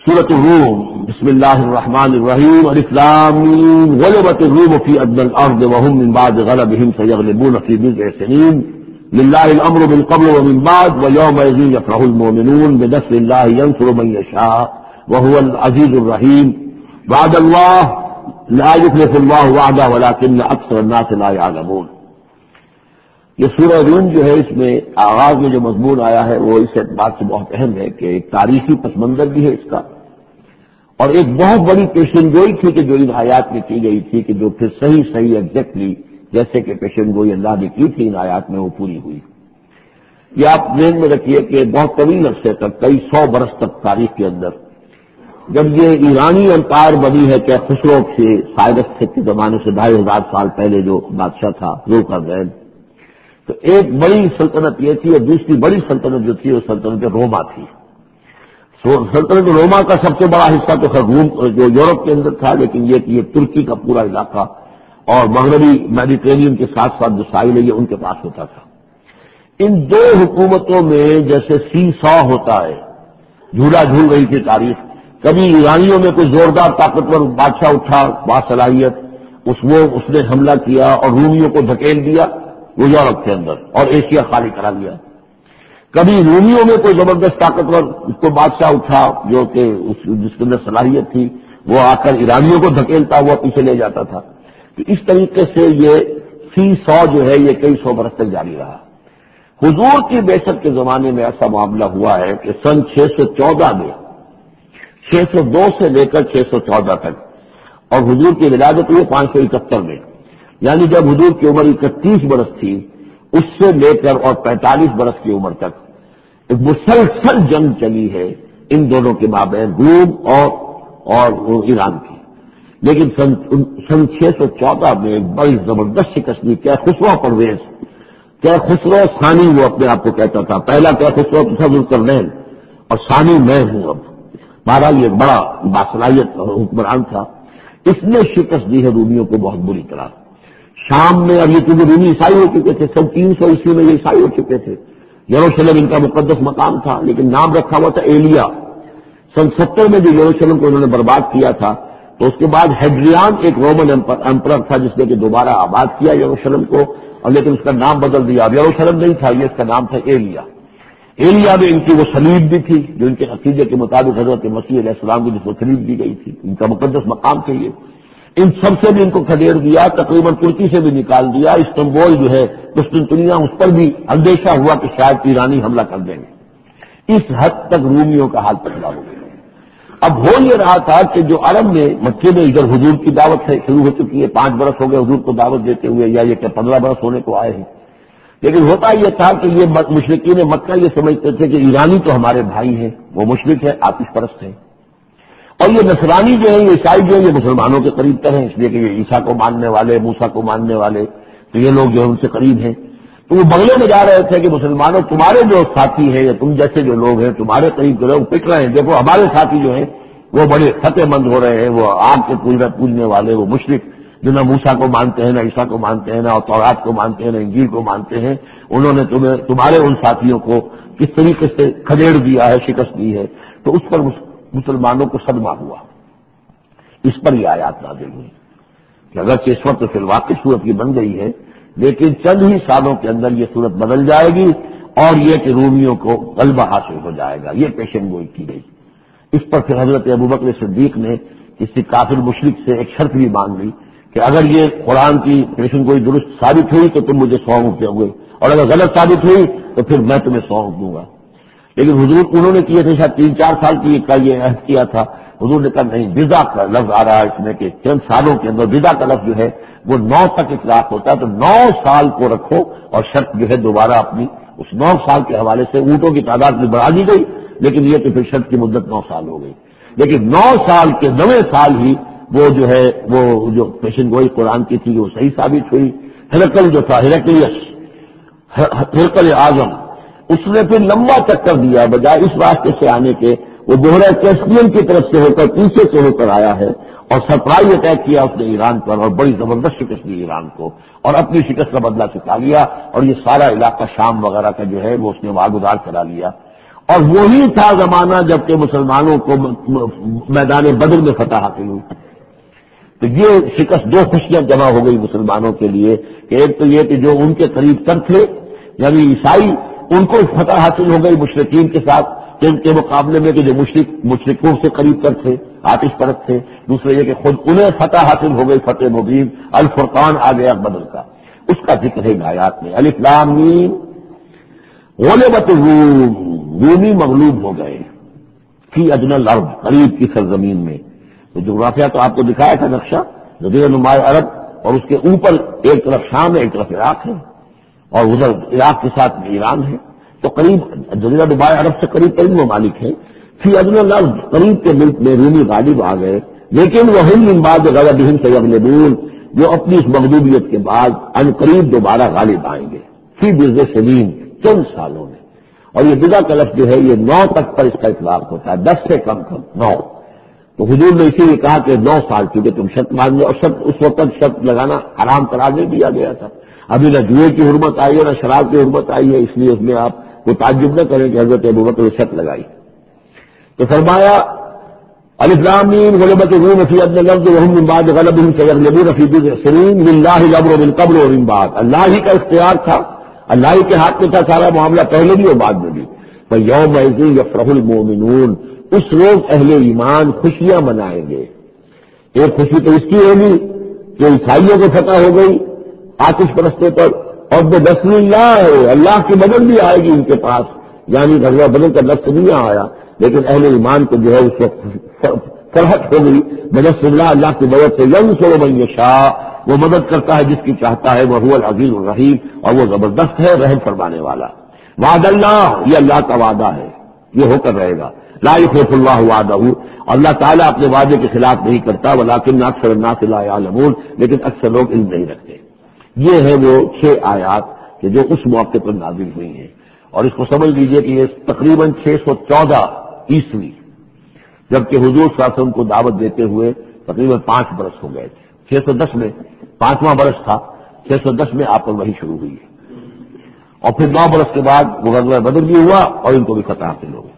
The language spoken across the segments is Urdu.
سورۃ الروم بسم اللہ الرحمن الرحیم الف لام میم غلبت الروم فی ادنى الارض وهم من بعد غلبهم سيغلبون في بضع سنين لله الامر من قبل ومن بعد ويومئذ يفرح المؤمنون بنصر الله ينصر من يشاء وهو العزيز الرحيم وعد الله لا يخلف الله وعده ولكن اکثر الناس لا يعلمون۔ یہ سورہ روم جو ہے اس میں آغاز میں جو مضمون آیا ہے وہ اس اعتبار سے بہت اہم ہے کہ ایک تاریخی پس منظر بھی ہے اس کا، اور ایک بہت بڑی پیشن گوئی تھی کہ جو ان آیات میں کی گئی تھی کہ جو پھر صحیح ایگزیکٹلی جیسے کہ پیشن گوئی اللہ نے کی تھی ان آیات میں وہ پوری ہوئی۔ یہ آپ ذہن میں رکھیے کہ بہت طویل عرصے تک کئی سو برس تک تاریخ کے اندر جب یہ ایرانی امپائر بنی ہے کہ خسرو سے سائرس کے زمانے سے 2500 سال پہلے جو بادشاہ تھا ذوالقرنین، تو ایک بڑی سلطنت یہ تھی اور دوسری بڑی سلطنت جو تھی وہ سلطنت روما تھی۔ سلطنت روما کا سب سے بڑا حصہ تو خیر روم جو یورپ کے اندر تھا، لیکن یہ کہ یہ ترکی کا پورا علاقہ اور مغربی میڈیٹرینین کے ساتھ ساتھ جو ساحل ہے یہ ان کے پاس ہوتا تھا۔ ان دو حکومتوں میں جیسے سی سو ہوتا ہے، جھولا جھول رہی تھی تاریخ۔ کبھی ایرانیوں میں کوئی زوردار طاقتور بادشاہ اٹھا باصلاحیت، اس نے حملہ کیا اور رومیوں کو دھکیل دیا وہ یورپ کے اندر اور ایشیا خالی کرا لیا۔ کبھی رومیوں میں کوئی زبردست طاقتور کو بادشاہ اٹھا جو کہ جس کے اندر صلاحیت تھی وہ آ کر ایرانیوں کو دھکیلتا ہوا پیچھے لے جاتا تھا۔ تو اس طریقے سے یہ سی سو جو ہے یہ کئی سو برس تک جاری رہا۔ حضور کی بعثت کے زمانے میں ایسا معاملہ ہوا ہے کہ سن 614 میں 602 سے لے کر 614 تک، اور حضور کی ولادت ہوئی 571 میں، یعنی جب حضور کی عمر 31 برس تھی اس سے لے کر اور 45 برس کی عمر تک ایک مسلسل جنگ چلی ہے ان دونوں کے مابین، روم اور ایران کی۔ لیکن سن 614 میں ایک بڑی زبردست شکست دی۔ کیا خسرو پرویز، کیا خسرو ثانی وہ اپنے آپ کو کہتا تھا، پہلا کیا خسرو تھا ذوالقرنین اور ثانی میں ہوں اب، بہرحال یہ بڑا باصلاحیت حکمران تھا۔ اس نے شکست دی ہے رومیوں کو بہت بری طرح۔ شام میں اب یہ کیونکہ رومی عیسائی ہو چکے تھے، سن 300 عیسوی میں یہ عیسائی ہو چکے تھے، یروشلم ان کا مقدس مقام تھا لیکن نام رکھا ہوا تھا ایلیا۔ سن 70 میں جو یروشلم کو انہوں نے برباد کیا تھا تو اس کے بعد ہیڈریان ایک رومن امپرر تھا جس نے کہ دوبارہ آباد کیا یروشلم کو، اور لیکن اس کا نام بدل دیا، اب یروشلم نہیں تھا یہ، اس کا نام تھا ایلیا۔ ایلیا میں ان کی وہ صلیب بھی تھی جو ان کے عقیدے کے مطابق حضرت مسیح علیہ السلام کو جس کو صلیب دی گئی تھی، ان کا مقدس مقام تھا یہ۔ ان سب سے بھی ان کو کھدیڑ دیا، تقریباً ترکی سے بھی نکال دیا، استنبول جو ہے قسطنطنیہ اس پر بھی اندیشہ ہوا کہ شاید ایرانی حملہ کر دیں گے۔ اس حد تک رومیوں کا حال پتلا ہو گیا۔ اب ہو یہ رہا تھا کہ جو عرب میں مکے میں ادھر حضور کی دعوت شروع ہو چکی ہے، 5 برس ہو گئے حضور کو دعوت دیتے ہوئے، یا یہ کہ 15 برس ہونے کو آئے ہیں، لیکن ہوتا یہ تھا کہ یہ مشرکین مکہ یہ سمجھتے تھے کہ ایرانی تو ہمارے بھائی ہیں، وہ مشرک ہے، آتش پرست ہیں، اور یہ نصرانی جو ہیں، یہ عیسائی جو ہیں، یہ مسلمانوں کے قریب تر ہیں، اس لیے کہ یہ عیسیٰ کو ماننے والے، موسیٰ کو ماننے والے، تو یہ لوگ جو ہے ان سے قریب ہیں۔ تو وہ بغلے میں جا رہے تھے کہ مسلمانوں تمہارے جو ساتھی ہیں یا تم جیسے جو لوگ ہیں تمہارے قریب جو لوگ پٹ رہے ہیں، دیکھو ہمارے ساتھی جو ہیں وہ بڑے فتح مند ہو رہے ہیں، وہ آگ کے پوجنے والے، وہ مشرک جو نہ موسیٰ کو مانتے ہیں، نہ عیسیٰ کو مانتے ہیں، نہ تورات کو مانتے ہیں، نہ انجیل کو مانتے ہیں، انہوں نے تمہارے ان ساتھیوں کو کس طریقے سے کھدیڑ دیا ہے، شکست دی ہے۔ تو اس پر مسلمانوں کو صدمہ ہوا، اس پر یہ آیات نازل ہوئی کہ اگرچہ اس وقت فی الواقع صورت کی بن گئی ہے لیکن چند ہی سالوں کے اندر یہ صورت بدل جائے گی اور یہ کہ رومیوں کو غلبہ حاصل ہو جائے گا، یہ پیشن گوئی کی گئی۔ اس پر پھر حضرت ابوبکر صدیق نے کسی کافر مشرک سے ایک شرط بھی مانگ لی کہ اگر یہ قرآن کی پیشن گوئی درست ثابت ہوئی تو تم مجھے 100 اونٹ دو گے، اور اگر غلط ثابت ہوئی تو پھر میں تمہیں 100 اونٹ دوں گا۔ لیکن حضور انہوں نے کیے تھے شاید 3-4 سال کی یہ عہد کیا تھا، حضور نے کہا نہیں، بضع کا لفظ آ رہا ہے اس میں کہ چند سالوں کے اندر، بضع کا لفظ جو ہے وہ 9 تک اطلاق ہوتا ہے، تو 9 سال کو رکھو، اور شرط جو ہے دوبارہ اپنی اس 9 سال کے حوالے سے اونٹوں کی تعداد بھی بڑھا دی گئی، لیکن یہ کہ پھر شرط کی مدت 9 سال ہو گئی۔ لیکن 9 سال کے 9ویں سال ہی وہ جو ہے وہ جو پیشن گوئی قرآن کی تھی وہ صحیح ثابت ہوئی۔ ہرقل جو تھا، ہرقل اعظم، اس نے پھر لمبا چکر دیا، بجائے اس راستے سے آنے کے وہ بحیرہ کیسپیئن کی طرف سے ہو کر پیچھے سے ہو کر آیا ہے اور سرپرائز اٹیک کیا اس نے ایران پر، اور بڑی زبردست شکست دی ایران کو، اور اپنی شکست کا بدلہ چکا لیا، اور یہ سارا علاقہ شام وغیرہ کا جو ہے وہ اس نے واگزار کرا لیا، اور وہی تھا زمانہ جب کہ مسلمانوں کو میدان بدر میں فتح حاصل ہوئی. تو یہ شکست دو خوشیاں جمع ہو گئی مسلمانوں کے لیے کہ ایک تو یہ کہ جو ان کے قریب تر تھے یعنی عیسائی ان کو فتح حاصل ہو گئی مشرکین کے ساتھ کہ ان کے مقابلے میں کہ جو مشرکوں سے قریب تر تھے آتش پرست تھے. دوسرے یہ کہ خود انہیں فتح حاصل ہو گئی فتح مبین الفرقان آ گیا بدر کا. اس کا ذکر ہے آیات میں الف لام میم غلبت الروم رومی مغلوب ہو گئے فی ادنی الارض قریب کی سرزمین میں. تو جغرافیہ تو آپ کو دکھایا تھا نقشہ جزیرہ نما عرب اور اس کے اوپر ایک طرف شام ہے ایک طرف عراق ہے اور ادھر عراق کے ساتھ ایران ہے. تو قریب جزیرہ نما عرب سے قریب قریب ممالک ہیں. فی ادنی الارض قریب کے ملک میں رومی غالب آ گئے لیکن وہ من بعد غلبہم سیغلبون جو اپنی اس مغلوبیت کے بعد ان قریب دوبارہ غالب آئیں گے فی بضع سنین چند سالوں میں. اور یہ بضع کا لفظ جو ہے یہ 9 تک پر اس کا اطلاق ہوتا ہے 10 سے کم 9. تو حضور نے اسی لیے کہا کہ 9 سال کیونکہ تم شرط مان لو اور شرط اس وقت شرط لگانا حرام قرار نہیں دیا گیا تھا. ابھی نہ جوئے کی حرمت آئی ہے نہ شراب کی حرمت آئی ہے اس لیے اس میں آپ کو تعجب نہ کریں کہ حضرت ابوبکر نے شرط لگائی. تو فرمایا الف لام میم غلبت الروم فی ادنی الارض وهم من بعد غلبهم سیغلبون فی بضع سنین للہ الامر من قبل ومن بعد. اللہ ہی کا اختیار تھا اللہ ہی کے ہاتھ میں تھا سارا معاملہ پہلے بھی اور بعد میں بھی. فیومئذ یفرح المؤمنون اس روز اہل ایمان خوشیاں منائیں گے. ایک خوشی تو اس کی ہوگی کہ عیسائیوں کو فتح ہو گئی آتش پرستوں پر اور بنصر اللہ ہے اللہ کی مدد بھی آئے گی ان کے پاس. یعنی غزوہ بدر کا لفظ نہیں آیا لیکن اہل ایمان کو جو ہے اس وقت فرحت ہو گئی بنصر اللہ اللہ کی مدد سے. ینصر من یشاء وہ مدد کرتا ہے جس کی چاہتا ہے وہو العزیز الرحیم اور وہ زبردست ہے رحم فرمانے والا. وعد اللہ یہ اللہ کا وعدہ ہے یہ ہو کر رہے گا. لا یخلف اللہ وعدہ اللہ تعالیٰ اپنے وعدے کے خلاف نہیں کرتا ولکن اکثر الناس لا یعلمون لیکن اکثر لوگ علم نہیں رکھتے. یہ ہے وہ 6 آیات کہ جو اس موقع پر نازل ہوئی ہیں اور اس کو سمجھ لیجئے کہ یہ تقریباً 614 عیسوی جبکہ حضور صلی اللہ علیہ وسلم کو دعوت دیتے ہوئے تقریباً 5 برس ہو گئے تھے. 610 میں 5واں برس تھا 610 میں آپ پر وحی شروع ہوئی ہے اور پھر 9 برس کے بعد وہ غزوہ بدر بھی ہوا اور ان کو بھی فتح حاصل ہو گئی.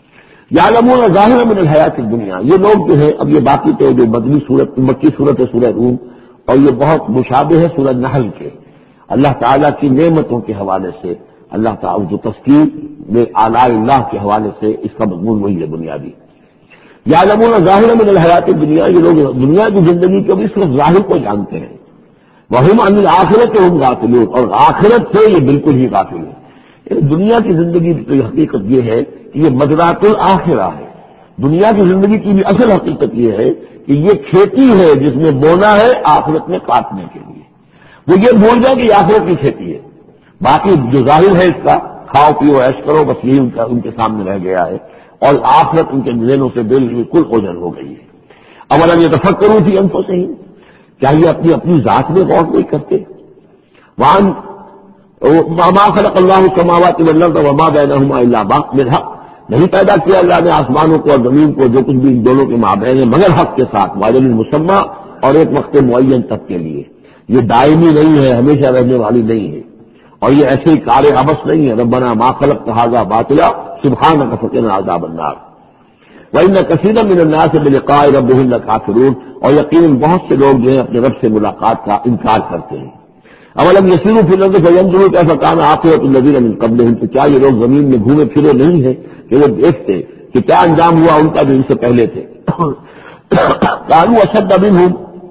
یعلمون ظاہرا من الحیات الدنیا یہ لوگ جو ہے اب یہ باقی تو جو مکی صورت ہے سورہ روم اور یہ بہت مشابہ ہے سورہ نحل کے. اللہ تعالیٰ کی نعمتوں کے حوالے سے اللہ تعالیٰ جو تذکیر میں آلاء اللہ کے حوالے سے اس کا مضمون وہی ہے بنیادی. یعلمون ظاہرا من الحیات الدنیا یہ لوگ دنیا کی زندگی کو بھی صرف ظاہر کو جانتے ہیں. وہم عن الآخرۃ ہم غافلون اور آخرت سے یہ بالکل ہی غافل ہے. دنیا کی زندگی کی حقیقت یہ ہے کہ یہ مزرعۃ الآخرہ ہے. دنیا کی زندگی کی بھی اصل حقیقت یہ ہے کہ یہ کھیتی ہے جس میں بونا ہے آخرت میں کاٹنے کے لیے. وہ یہ بھول جائے کہ یہ آخرت کی کھیتی ہے. باقی جو ظاہر ہے اس کا کھاؤ پیو عیش کرو بس یہی ان کے سامنے رہ گیا ہے اور آخرت ان کے ذہنوں سے بالکل اوجھل ہو گئی ہے. اولا یہ تفکروا فی انفسہم کیا یہ اپنی ذات میں غور نہیں کرتے. ما خلق اللہ السماوات والارض وما بینہما الا بالحق نہیں پیدا کیا اللہ نے آسمانوں کو اور زمین کو جو کچھ بھی ان دونوں کے مابین ہے مگر حق کے ساتھ واجب مسمى اور ایک وقت معین تک کے لیے. یہ دائمی نہیں ہے ہمیشہ رہنے والی نہیں ہے اور یہ ایسے ہی کار عبث نہیں ہے. ربنا ما خلقت هذا باطلا سبحانك فقنا عذاب النار. وان كثيرا من الناس بلقاء ربهم لكافرون اور یقیناً بہت سے لوگ جو ہیں اپنے رب سے ملاقات کا انکار کرتے ہیں. اولم یسیروا فی الارض فینظروا کیف کان عاقبۃ الذین من قبلہم تو کیا یہ لوگ زمین میں گھومے پھرے نہیں ہیں کہ وہ دیکھتے کہ کیا انجام ہوا ان کا جو ان سے پہلے تھے. کانوا اشد منہم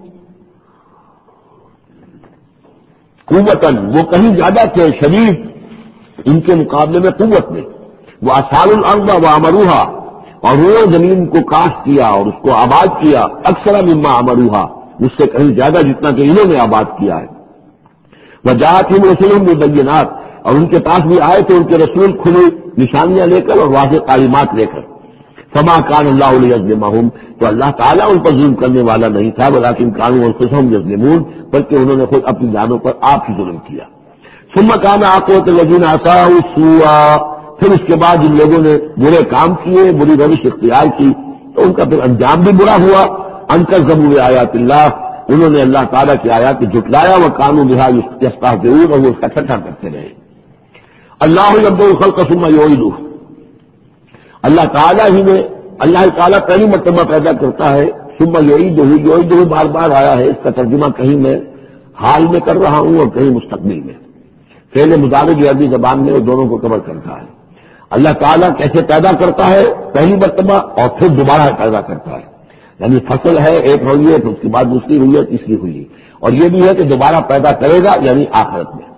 قوتاً وہ کہیں زیادہ تھے شدید ان کے مقابلے میں قوت میں. وہ اثاروا الارض وعمروها اور وہ زمین کو کاشت کیا اور اس کو آباد کیا اکثر مما عمروها اس سے کہیں زیادہ جتنا کہ انہوں نے آباد کیا ہے. وجاءتهم رسلهم بالبينات اور ان کے پاس بھی آئے تھے ان کے رسول کھلی نشانیاں لے کر اور واضح تعلیمات لے کر. فما كان الله ليظلمهم تو اللہ تعالیٰ ان پر ظلم کرنے والا نہیں تھا ولكن كانوا انفسهم يظلمون بلکہ انہوں نے خود اپنی جانوں پر آپ ہی ظلم کیا. ثم كان عاقبة الذين اساءوا السوء پھر اس کے بعد جن لوگوں نے برے کام کیے بری روش اختیار کی تو ان کا پھر انجام بھی برا ہوا. ان كذبوا بآيات الله انہوں نے اللہ تعالیٰ کی آیات کو جھٹلایا وہ قانون بہا یستہزئون اور وہ اس کا ٹھٹھا کرتے رہے. اللہ یبدأ الخلق ثم یعیدہ اللہ تعالیٰ ہی نے، اللہ تعالیٰ پہلی مرتبہ پیدا کرتا ہے، ثم یعیدہ بار بار آیا ہے، اس کا ترجمہ کہیں میں حال میں کر رہا ہوں اور کہیں مستقبل میں، فعل مضارع کی عربی زبان میں وہ دونوں کو کور کرتا ہے۔ اللہ تعالیٰ کیسے پیدا کرتا ہے؟ پہلی مرتبہ، اور پھر دوبارہ پیدا کرتا ہے، یعنی فصل ہے، ایک ہوئی ہے، پھر اس کے بعد دوسری ہوئی ہے، تیسری ہوئی ہے، اور یہ بھی ہے کہ دوبارہ پیدا کرے گا یعنی آخرت میں۔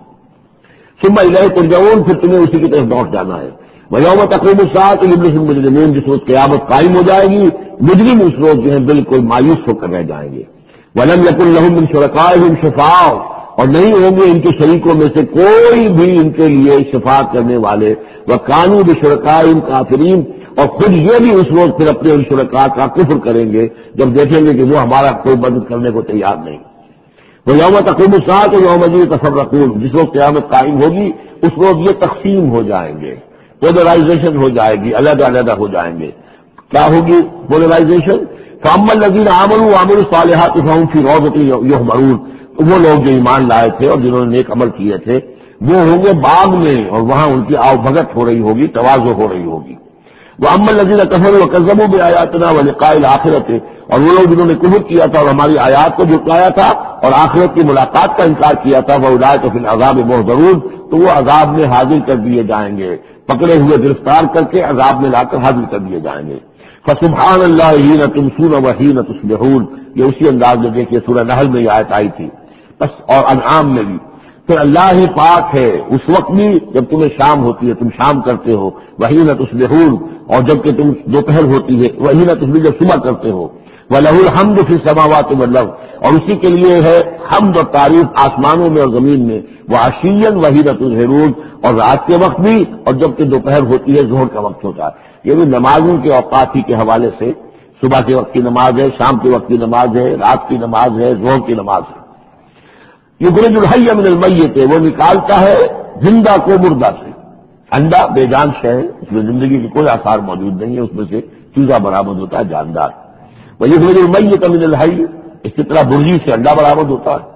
ثم الیہ ترجعون، پھر تمہیں اسی کی طرف لوٹ جانا ہے۔ ویوم تقوم الساعۃ یبلس المجرمون، جس روز قیامت قائم ہو جائے گی، مجرم اس روز جو ہے بالکل مایوس ہو کر رہ جائیں گے۔ ولم یکن لہم من شرکائہم شفاع، اور نہیں ہوں گے ان کے شریکوں میں سے کوئی بھی ان کے لیے شفاعت کرنے والے، وکانوا بشرکائہم کافرین، اور خود یہ بھی اس روز پھر اپنے ان شرکاء کا کفر کریں گے جب دیکھیں گے کہ وہ ہمارا کوئی مدد کرنے کو تیار نہیں۔ وہ یوم تقوم الساعۃ یوم یتفرقون، جس روز قیامت قائم ہوگی اس روز یہ تقسیم ہو جائیں گے، پولرائزیشن ہو جائے گی، علیحدہ علیحدہ ہو جائیں گے۔ کیا ہوگی پولرائزیشن؟ فاما الذین آمنوا وعملوا الصالحات فهم فی روضۃ یحبرون، وہ لوگ جو ایمان لائے تھے اور جنہوں نے نیک عمل کیے تھے وہ ہوں گے باغ میں، اور وہاں ان کی آؤ بھگت ہو رہی ہوگی، تواضع ہو رہی ہوگی۔ وَأَمَّا الَّذِينَ كَفَرُوا وَكَذَّبُوا بِآيَاتِنَا وَلِقَاءِ الْآخِرَةِ، اور وہ لوگ جنہوں نے کفر کیا تھا اور ہماری آیات کو جھٹلایا تھا اور آخرت کی ملاقات کا انکار کیا تھا، وَأُولَٰئِكَ فِي الْعَذَابِ مُحْضَرُونَ، تو وہ عذاب میں حاضر کر دیے جائیں گے، پکڑے ہوئے گرفتار کر کے عذاب میں لا کر حاضر کر دیے جائیں گے۔ فَسُبْحَانَ اللَّهِ حِينَ تُمْسُونَ وَحِينَ تُصْبِحُونَ، یہ اسی انداز میں دیکھیے سورہ نحل میں یہ آیت آئی تھی بس، اور انعام میں بھی۔ پھر اللہ ہی پاک ہے اس وقت بھی جب تمہیں شام ہوتی ہے، تم شام کرتے ہو، وحین تصبحون، اور جب کہ تم دوپہر ہوتی ہے، وحین تصبح جب صبح کرتے ہو، وَلَهُ الْحَمْدُ فِي السَّمَاوَاتِ وَالْأَرْضِ، اور اسی کے لیے ہے حمد اور تعریف آسمانوں میں اور زمین میں، وَعَشِيًّا وَحِينَ تُظْهِرُونَ، اور رات کے وقت بھی اور جب کہ دوپہر ہوتی ہے، ظہر کا وقت ہوتا ہے۔ یہ بھی نمازوں کے اوقات ہی کے حوالے سے، صبح کے وقت کی نماز ہے، شام کے وقت کی نماز ہے، رات کی نماز ہے، ظہر کی نماز ہے۔ یخرج الحی من المیت، وہ نکالتا ہے زندہ کو مردہ سے۔ انڈا بے جان شے ہے، اس میں زندگی کے کوئی آثار موجود نہیں ہے، اس میں سے چوزا برآمد ہوتا ہے جاندار۔ وہ یخرج المیت من الحی، اسی طرح برجی سے انڈا برآمد ہوتا ہے،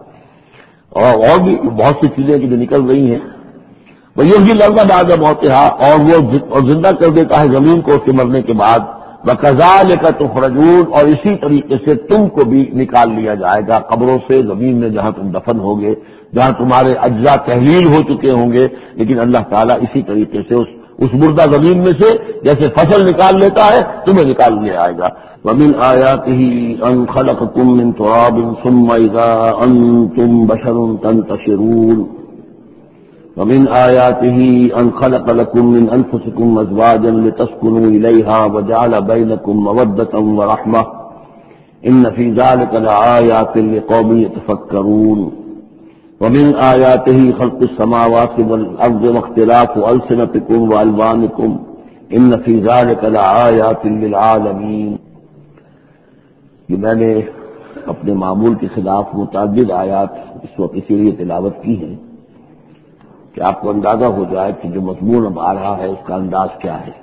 اور بھی بہت سی چیزیں جو نکل رہی ہیں۔ وہ یحیی الارض بعد موتہا، اور وہ زندہ کر دیتا ہے زمین کو اس کے مرنے کے بعد۔ وَكَذَلِكَ تُخْرَجُونَ، اور اسی طریقے سے تم کو بھی نکال لیا جائے گا قبروں سے، زمین میں جہاں تم دفن ہوگے، جہاں تمہارے اجزاء تحلیل ہو چکے ہوں گے، لیکن اللہ تعالیٰ اسی طریقے سے اس مردہ زمین میں سے جیسے فصل نکال لیتا ہے تمہیں نکال لیا جائے گا۔ وَمِنْ آيَاتِهِ أَنْ خَلَقَكُم مِّن تُرَابٍ ثُمَّ إِذَا أَنتُم بَشَرٌ تَنتَشِرُونَ ومن آياته أن خلق لكم من أنفسكم أزواجا لتسكنوا إليها وجعل بينكم مودة ورحمة إن في ذلك لآيات لقوم يتفكرون ومن آياته خلق السماوات والأرض واختلاف ألسنتكم وألوانكم إن في ذلك لآيات للعالمين۔ یہ میں نے اپنے معمول کے خلاف متعدد آیات اس وقت اسی لیے تلاوت کی ہیں کہ آپ کو اندازہ ہو جائے کہ جو مضمون اب آ رہا ہے اس کا انداز کیا ہے۔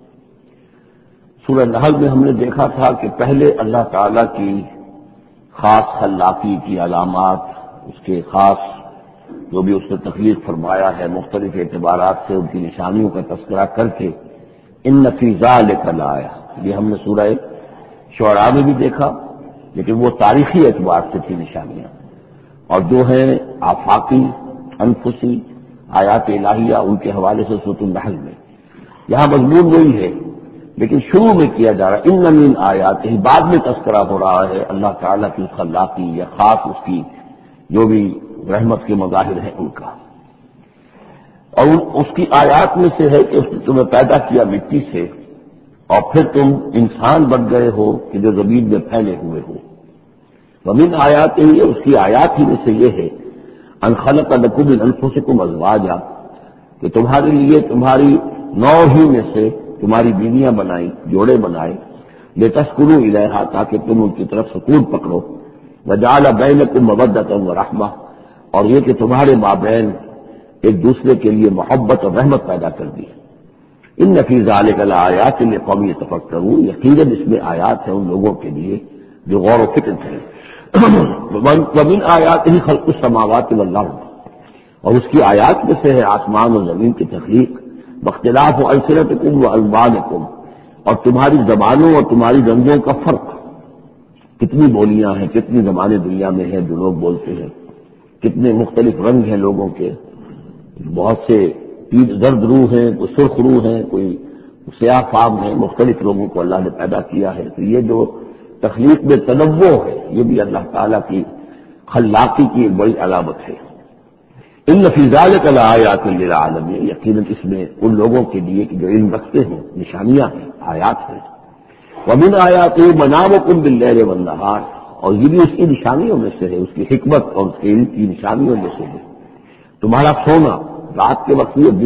سورہ نحل میں ہم نے دیکھا تھا کہ پہلے اللہ تعالیٰ کی خاص خلاقی کی علامات، اس کے خاص جو بھی اس نے تخلیق فرمایا ہے مختلف اعتبارات سے ان کی نشانیوں کا تذکرہ کر کے ان فی ذالک لآیہ، یہ ہم نے سورہ شعراء میں بھی دیکھا، لیکن وہ تاریخی اعتبار سے تھی نشانیاں، اور جو ہیں آفاقی انفسی آیات الہیہ ان کے حوالے سے سورۃ النحل میں، یہاں مضمون وہی ہے لیکن شروع میں کیا جا رہا ہے ان من آیات، بعد میں تذکرہ ہو رہا ہے اللہ تعالیٰ کی خلاقی یا خاص اس کی جو بھی رحمت کے مظاہر ہیں ان کا، اور اس کی آیات میں سے ہے کہ اس نے تمہیں پیدا کیا مٹی سے اور پھر تم انسان بن گئے ہو کہ جو زمین میں پھیلے ہوئے ہو۔ ومن آیات ہی، اس کی آیات ہی میں سے یہ ہے ان خلق لکم من انفسکم ازواجا، کہ تمہارے لیے تمہاری نوع ہی میں سے تمہاری بیویاں بنائی، جوڑے بنائے، لتسکنوا الیہا، تاکہ تم ان کی طرف سکون پکڑو، وجعل بینکم مودۃ ورحمہ، اور یہ کہ تمہارے مابین ایک دوسرے کے لیے محبت اور رحمت پیدا کر دی۔ ان فی ذلک لآیات لقوم یتفکرون، یقیناً اس میں آیات ہیں ان لوگوں کے لیے جو غور و فکر کریں۔ ومن آیاتہ خلق السماوات والارض، اور اس کی آیات میں سے ہے آسمان اور زمین کی تخلیق، واختلاف السنتکم والوانکم، اور تمہاری زبانوں اور تمہاری رنگوں کا فرق. کتنی بولیاں ہیں، کتنی زبانیں دنیا میں ہیں جو لوگ بولتے ہیں، کتنے مختلف رنگ ہیں لوگوں کے. بہت سے زرد روح ہیں، کوئی سرخ روح ہیں، کوئی سیاہ فام ہیں، مختلف لوگوں کو اللہ نے پیدا کیا ہے. تو یہ جو تخلیق میں تنوع ہے یہ بھی اللہ تعالیٰ کی خلاقی کی ایک بڑی علامت ہے. ان فی ذلک لآیات للعالمین، یقیناً اس میں ان لوگوں کے لیے کہ جو علم رکھتے ہیں نشانیاں ہیں، آیات ہیں. ومن آیاتہ منامکم باللیل والنہار، اور یہ بھی اس کی نشانیوں میں سے ہے، اس کی حکمت اور اس کے علم کی نشانیوں میں سے ہے. تمہارا سونا رات کے وقت بھی اور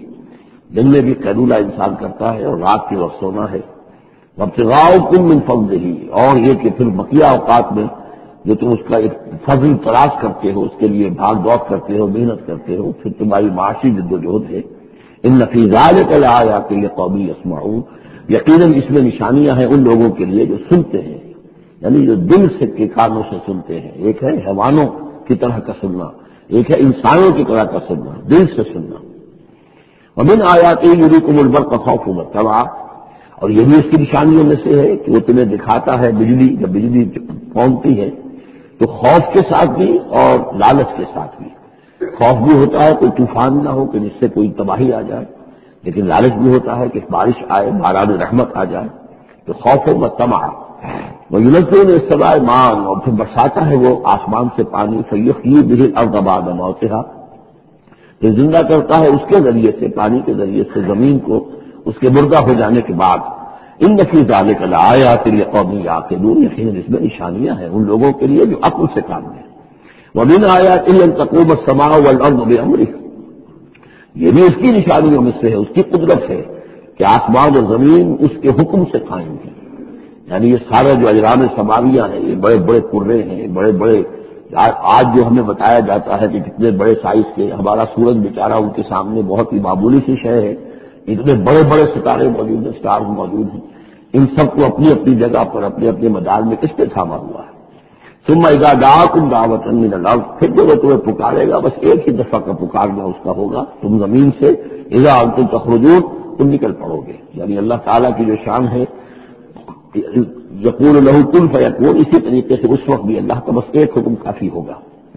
دن میں بھی قیلولہ انسان کرتا ہے اور رات کے وقت سونا ہے. وابتغاؤکم من فضلہ، اور یہ کہ پھر بقیہ اوقات میں جو تم اس کا ایک فضل تلاش کرتے ہو، اس کے لیے بھاگ دوڑ کرتے ہو، محنت کرتے ہو، پھر تمہاری معاشی جدوجہد ہے. ان فی ذلک لآیات لقوم یسمعون، یقیناً اس میں نشانیاں ہیں ان لوگوں کے لیے جو سنتے ہیں، یعنی جو دل سے کے کانوں سے سنتے ہیں. ایک ہے حیوانوں کی طرح کا سننا، ایک ہے انسانوں کی طرح کا سننا، دل سے سننا. ومن آیاتہ یریکم البرق خوفا وطمعا، اور یہ بھی اس کی نشانیوں میں سے ہے کہ وہ تمہیں دکھاتا ہے بجلی، جب بجلی پونکتی ہے تو خوف کے ساتھ بھی اور لالچ کے ساتھ بھی. خوف بھی ہوتا ہے کوئی طوفان نہ ہو کہ جس سے کوئی تباہی آ جائے، لیکن لالچ بھی ہوتا ہے کہ بارش آئے، باران رحمت آ جائے. تو خوف و طمع. وینزل من السماء ماء، اور پھر برساتا ہے وہ آسمان سے پانی. فیحیی بہ الارض بعد موتها، تو زندہ کرتا ہے اس کے ذریعے سے، پانی کے ذریعے سے زمین کو اس کے مردہ ہو جانے کے بعد. ان فی ذلک لآیات لقوم یعقلون، یقیناً اس میں نشانیاں ہیں ان لوگوں کے لیے جو عقل سے کام لیں. ومن آیاتہ ان تقوم السماء والارض بامرہ، یہ بھی اس کی نشانیوں میں سے ہے، اس کی قدرت ہے کہ آسمان اور زمین اس کے حکم سے قائم ہیں. یعنی یہ سارا جو اجرام سماویہ ہیں، یہ بڑے بڑے کرے ہیں، بڑے بڑے. آج جو ہمیں بتایا جاتا ہے کہ کتنے بڑے سائز کے ہمارا سورج بیچارہ ان کے سامنے بہت ہی معمولی سی شے ہے. اتنے بڑے بڑے ستارے موجود ہیں، سٹارز موجود ہیں. ان سب کو اپنی اپنی جگہ پر اپنے اپنے مدار میں کس نے تھاما ہوا ہے. ثم اذا دعاکم دعوۃ من الارض، پھر جو وہ تمہیں پکارے گا، بس ایک ہی دفعہ کا پکارنا اس کا ہوگا، تم زمین سے اذا انتم تخرجون، تم نکل پڑو گے. یعنی اللہ تعالیٰ کی جو شان ہے یقول لہ کن فیکون، اسی طریقے سے اس وقت بھی اللہ کا بس ایک حکم کافی ہوگا.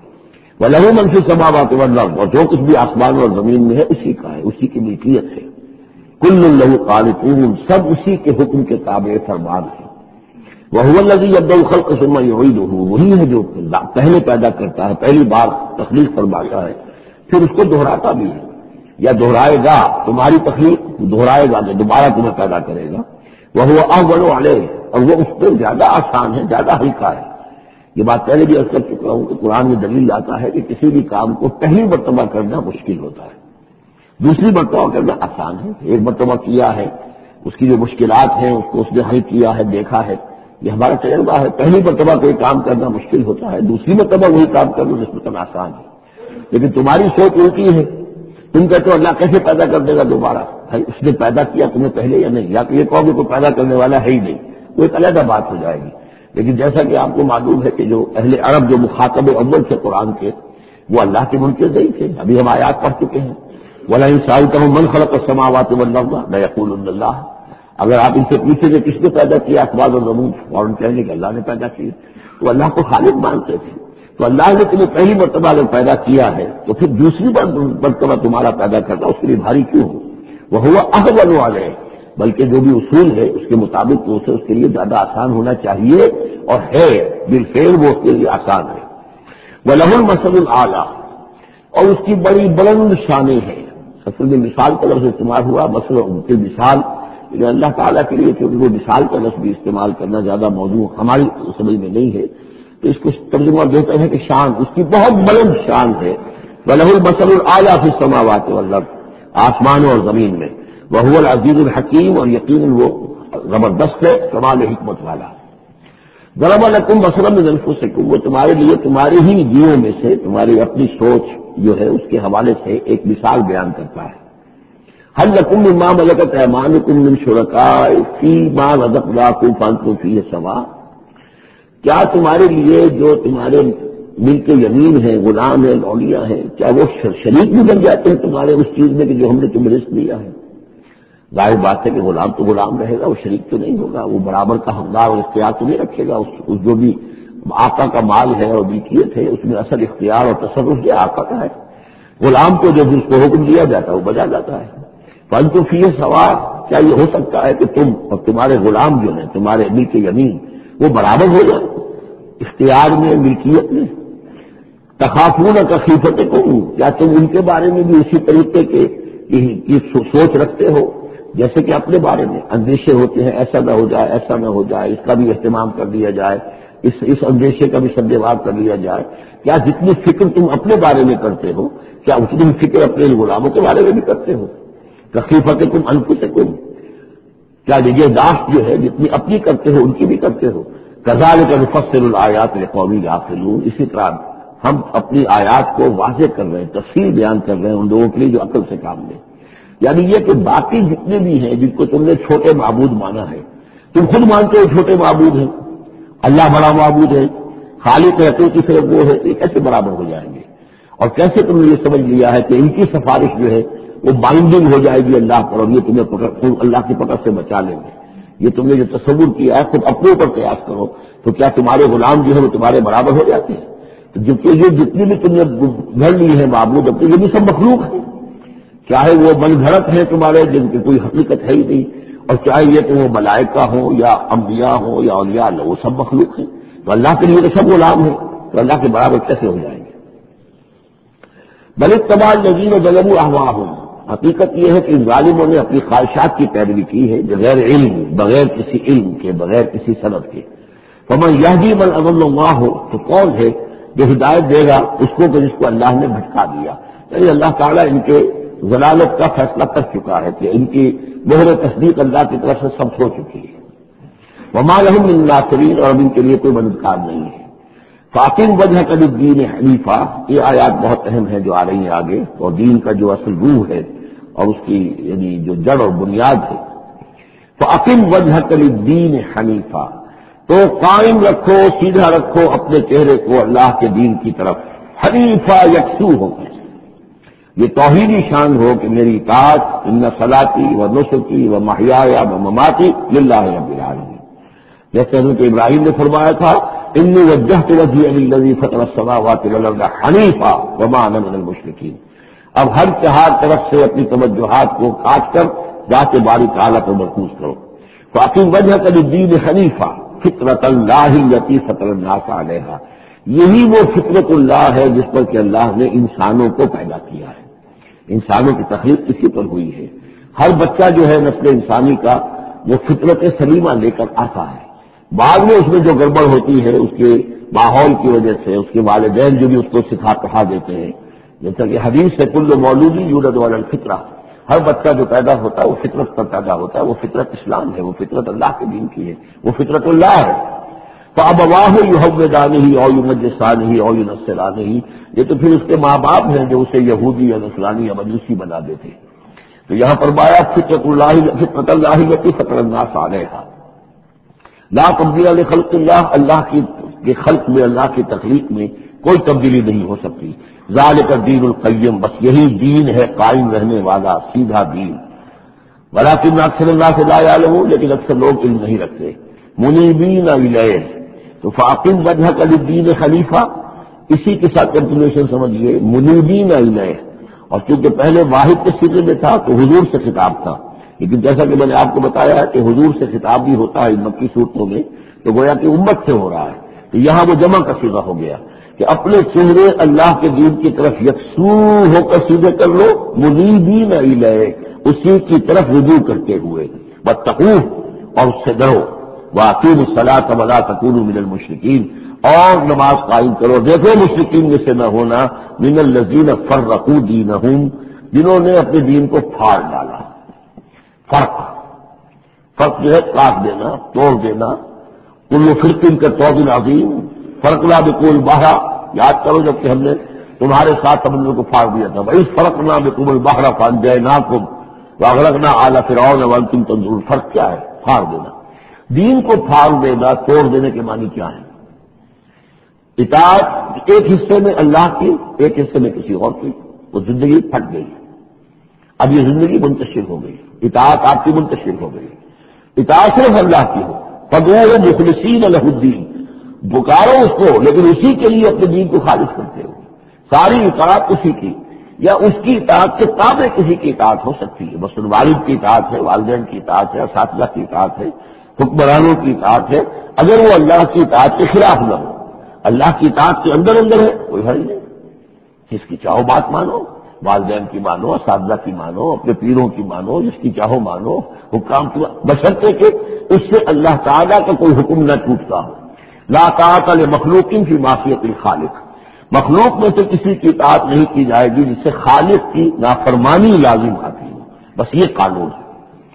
وَلَهُ مَن فِي السَّمَاوَاتِ وَالْأَرْضِ، اور جو کچھ بھی آسمان اور زمین میں ہے اسی کا ہے، اسی کی ملکیت ہے. كُلٌّ لَهُ قَانِتُونَ، سب اسی کے حکم کے تابع فرمان ہے. وَهُوَ الَّذِي يَبْدَأُ الْخَلْقَ ثُمَّ يُعِيدُهُ، وہی ہے جو پہلے پیدا کرتا ہے، پہلی بار تخلیق فرماتا ہے، پھر اس کو دہراتا بھی ہے یا دہرائے گا. تمہاری تخلیق دہرائے گا، دوبارہ تمہیں پیدا کرے گا. وَهُوَ أَهْوَنُ عَلَيْهِ، اور وہ اس پر زیادہ آسان ہے، زیادہ ہلکا ہے. یہ بات پہلے بھی عرض کر چکا ہوں کہ قرآن میں دلیل آتا ہے کہ کسی بھی کام کو پہلی مرتبہ کرنا مشکل ہوتا ہے، دوسری مرتبہ کرنا آسان ہے. ایک مرتبہ کیا ہے، اس کی جو مشکلات ہیں اس کو اس نے حل کیا ہے، دیکھا ہے، یہ ہمارا تجربہ ہے. پہلی مرتبہ کوئی کام کرنا مشکل ہوتا ہے، دوسری مرتبہ وہی کام کرنا نسبتاً آسان ہے. لیکن تمہاری سوچ الٹی ہے، تم کہتے ہو اللہ کیسے پیدا کر دے گا دوبارہ؟ اس نے پیدا کیا تمہیں پہلے یا نہیں؟ یا کہ یہ کہو کہ کوئی پیدا کرنے والا ہے ہی نہیں، وہ ایک علیحدہ بات ہو جائے گی. لیکن جیسا کہ آپ کو معلوم ہے کہ جو اہل عرب جو مخاطب اول تھے قرآن کے، وہ اللہ کے منکر نہیں تھے. ابھی ہم آیات پڑھ چکے ہیں، وَلَئِن سَأَلْتَهُم مَّنْ خَلَقَ السَّمَاوَاتِ وَالْأَرْضَ لَيَقُولُنَّ اللَّهُ، اگر آپ ان سے پوچھیں کہ کس نے پیدا کیا آسمان اور زمین، فوراً کہیں گے کہ اللہ نے پیدا کیا. تو اللہ کو خالق مانتے تھے. تو اللہ نے تمہیں پہلی مرتبہ اگر پیدا کیا ہے تو پھر دوسری مرتبہ تمہارا پیدا کرنا اس کے لیے بھاری کیوں ہو؟ وَهُوَ أَهْوَنُ عَلَيْهِ، بلکہ جو بھی اصول ہے اس کے مطابق تو اسے اس کے لیے زیادہ آسان ہونا چاہیے، اور ہے بالفعل وہ اس کے لیے آسان ہے. وَلَهُ الْمَثَلُ الْأَعْلَىٰ، اور اس کی بڑی بلند شانیں ہیں. اصل میں مثال کا لفظ استعمال ہوا، مثلا ان کی مثال، لیکن اللہ تعالیٰ کے لیے کہ وہ مثال کا لفظ بھی استعمال کرنا زیادہ موضوع ہماری سمجھ میں نہیں ہے، تو اس کو ترجمہ بہتر ہے کہ شان، اس کی بہت بلند شان ہے. وَلَهُ الْمَثَلُ الْأَعْلَىٰ فِي السَّمَاوَاتِ وَالْأَرْضِ، آسمانوں اور زمین میں. وَهُوَ الْعَزِيزُ الْحَكِيمُ، اور یقیناً وہ زبردست ہے، کمال حکمت والا. ضَرَبَ لَكُم مَثَلًا مِّنْ أَنفُسِكُمْ، وہ تمہارے لیے تمہاری ہی جیوں میں سے، تمہاری اپنی سوچ جو ہے اس کے حوالے سے ایک مثال بیان کرتا ہے. هَلْ لَكُم مِّمَّا مَلَكَتْ أَيْمَانُكُم مِّن شُرَكَاءَ فِيمَا رَزَقْنَاكُمْ فَأَنتُمْ فِيهِ سَوَاءٌ، کیا تمہارے لیے جو تمہارے ملک یمین ہیں، غلام ہیں، لولیاں ہیں، کیا وہ شریک بھی بن جاتے ہیں تمہارے اس چیز میں کہ جو ہم نے تمہیں رزق دیا ہے؟ ظاہر بات ہے کہ غلام تو غلام رہے گا، وہ شریک تو نہیں ہوگا، وہ برابر کا حقدار اور اختیار تو نہیں رکھے گا. اس جو بھی آقا کا مال ہے اور ملکیت ہے اس میں اصل اختیار اور تصرف یہ آقا کا ہے. غلام کو جب اس کو حکم دیا جاتا ہے وہ بجا جاتا ہے. پرنتو فی سوال، کیا یہ ہو سکتا ہے کہ تم اور تمہارے غلام جو ہیں تمہارے ملک یمین وہ برابر ہو جائیں اختیار میں، ملکیت میں؟ تخافون کخیفتکم، کیا تم ان کے بارے میں بھی اسی طریقے کی سوچ رکھتے ہو جیسے کہ اپنے بارے میں اندیشے ہوتے ہیں، ایسا نہ ہو جائے، ایسا نہ ہو جائے، اس کا بھی اہتمام کر لیا جائے، اس اندیشے کا بھی سدبھاؤ کر لیا جائے؟ کیا جتنی فکر تم اپنے بارے میں کرتے ہو کیا اتنی فکر اپنے غلاموں کے بارے میں بھی کرتے ہو؟ کخیفتکم انفسکم، کیا نگہداشت جو ہے جتنی اپنی کرتے ہو ان کی بھی کرتے ہو؟ کذالک نفصل الآیات لقوم یعقلون، اسی طرح ہم اپنی آیات کو واضح کر رہے ہیں، تفصیل بیان کر رہے ہیں ان لوگوں کے لیے جو عقل سے کام لیں. یعنی یہ کہ باقی جتنے بھی ہیں جن کو تم نے چھوٹے معبود مانا ہے، تم خود مانتے ہو چھوٹے معبود ہیں، اللہ بڑا معبود ہے، خالق حقیقی صرف وہ ہے، تو یہ کیسے برابر ہو جائیں گے؟ اور کیسے تم نے یہ سمجھ لیا ہے کہ ان کی سفارش جو ہے وہ بائنڈنگ ہو جائے گی اللہ پر اور یہ تمہیں اللہ کی پکڑ سے بچا لیں گے؟ یہ تم نے جو تصور کیا ہے خود اپنے اوپر قیاس کرو تو کیا تمہارے غلام جو ہے وہ تمہارے برابر ہو جاتے ہیں؟ تو جبکہ یہ جتنی بھی تم نے گھڑ لی ہے معبود اپنے، یہ بھی سب مخلوق ہیں، چاہے وہ من گھڑت ہیں تمہارے جن کی کوئی حقیقت ہے ہی نہیں، اور چاہے یہ کہ وہ ملائکہ ہوں یا انبیاء ہوں یا اولیاء اللہ، وہ سب مخلوق ہیں. تو اللہ کے لیے تو سب غلام ہیں، تو اللہ کے برابر کیسے ہو جائیں گے؟ بل اتبع الذین ظلموا اہواءہم، حقیقت یہ ہے کہ ان ظالموں نے اپنی خواہشات کی پیروی کی ہے بغیر علم، بغیر کسی علم کے، بغیر کسی سند کے. فمن یہدی من اضل اللہ، تو کون ہے جو ہدایت دے گا اس کو کہ جس کو اللہ نے بھٹکا دیا؟ یعنی اللہ تعالیٰ ان کے ضلالت کا فیصلہ کر چکا ہے کہ ان کی مہر تصدیق اللہ کی طرف سے سب ہو چکی ہے. وما لهم من ناصرین، اور اب ان کے لیے کوئی مددگار نہیں ہے. فاقم وجہک للدین حنیفا، یہ آیات بہت اہم ہیں جو آ رہی ہیں آگے، اور دین کا جو اصل روح ہے اور اس کی یعنی جو جڑ اور بنیاد ہے. فاقم وجہک للدین حنیفا، تو قائم رکھو، سیدھا رکھو اپنے چہرے کو اللہ کے دین کی طرف، حنیفا یکسو ہو کر. یہ توحیدی شان ہو کہ میری اطاعت، ان صلاتی و نسکی و محیایا و مماتی للہ رب العالمین. جیسے حضرت ابراہیم نے فرمایا تھا انی وجہت وجہی للذی فطر السماوات والارض حنیفا وما انا من المشرکین. اب ہر چہار طرف سے اپنی توجہات کو کاٹ کر ذات باری تعالیٰ پر مرکوز کرو. فاقم وجہک للدین حنیفا فطرۃ اللہ التی فطر الناس علیہا، یہی وہ فطرت اللہ ہے جس پر کہ اللہ نے انسانوں کو پیدا کیا ہے. انسانوں کی تخلیق اسی پر ہوئی ہے. ہر بچہ جو ہے نسل انسانی کا وہ فطرت سلیمہ لے کر آتا ہے. بعد میں اس میں جو گڑبڑ ہوتی ہے اس کے ماحول کی وجہ سے، اس کے والدین جو بھی اس کو سکھا پڑھا دیتے ہیں، جیسا کہ حدیث سے کل مولود یولد علی الفطرہ، ہر بچہ جو پیدا ہوتا ہے وہ فطرت پر پیدا ہوتا ہے. وہ فطرت اسلام ہے، وہ فطرت اللہ کے دین کی ہے، وہ فطرت اللہ ہے. فابواہ یحودانہ او یمجسانہ او ینصرانہ، یہ تو پھر اس کے ماں باپ ہیں جو اسے یہودی یا نصرانی یا مجوسی بنا دیتے. تو یہاں پر بایا فطرت اللہ التی فطر الناس علیہا لا تبدیل لخلق اللہ، اللہ کی خلق میں، اللہ کی تخلیق میں کوئی تبدیلی نہیں ہو سکتی. ذالک الدین القیم، بس یہی دین ہے قائم رہنے والا سیدھا دین. ولکن اکثر الناس لا یعلمون، لیکن اکثر لوگ علم نہیں رکھتے. منیبین الیہ، تو فاقم وجہک للدین حنیفا، اسی کے ساتھ کنٹینیوشن سمجھیے منیبین الیہ. اور چونکہ پہلے واحد کے سیرے میں تھا تو حضور سے خطاب تھا، لیکن جیسا کہ میں نے آپ کو بتایا ہے کہ حضور سے خطاب بھی ہوتا ہے مکی صورتوں میں، تو گویا کہ امت سے ہو رہا ہے. تو یہاں وہ جمع کا صیغہ ہو گیا کہ اپنے چہرے اللہ کے دین کی طرف یکسو ہو کر سیدھے کر لو، منیبین الیہ، اسی کی طرف رجوع کرتے ہوئے. واتقوہ، اور اس سے ڈرو. واقیموا الصلاۃ ولا تکونوا من المشرکین، اور نماز قائم کرو، دیکھو مشرکین میں سے نہ ہونا، من الذین فرقوا دینہم، جنہوں نے اپنے دین کو پھاڑ ڈالا. فرق جو ہے کاٹ دینا، توڑ دینا. کل فرقہ کا طوع عظیم، فرق لا بکل بحر، یاد کرو جب کہ ہم نے تمہارے ساتھ سمندر کو پھاڑ دیا تھا. بھائی فرق نہ بکم البحر فانجیناکم واغرقنا آل فرعون وانتم تنظرون. فرق کیا ہے؟ پھاڑ دینا. دین کو پھاڑ دینا، توڑ دینے کے معنی کیا ہے؟ اطاعت ایک حصے میں اللہ کی، ایک حصے میں کسی اور کی، وہ زندگی پھٹ گئی. اب یہ زندگی منتشر ہو گئی. اطاعت آپ کی منتشر ہو گئی. اطاعت صرف اللہ کی ہو. فدعوہ مخلصین لہ الدین، پکارو اس کو لیکن اسی کے لیے اپنے دین کو خالص کرتے ہو. ساری اطاعت اسی کی، یا اس کی اطاعت کے تابع کسی کی اطاعت ہو سکتی ہے. مثلا والد کی اطاعت ہے، والدین کی اطاعت ہے، اساتذہ کی اطاعت ہے، حکمرانوں کی اطاعت ہے، اگر وہ اللہ کی اطاعت کے خلاف نہ ہو. اللہ کی اطاعت کے اندر ہے کوئی حل نہیں. جس کی چاہو بات مانو، والدین کی مانو، اساتذہ کی مانو، اپنے پیروں کی مانو، جس کی چاہو مانو، حکام کی بشرطے کہ اس سے اللہ تعالیٰ کا کوئی حکم نہ ٹوٹتا ہو. لا طاعت لمخلوق فی معصیت الخالق، مخلوق میں سے کسی کی اطاعت نہیں کی جائے گی جس سے خالق کی نافرمانی لازم آتی ہو. بس یہ قانون ہے.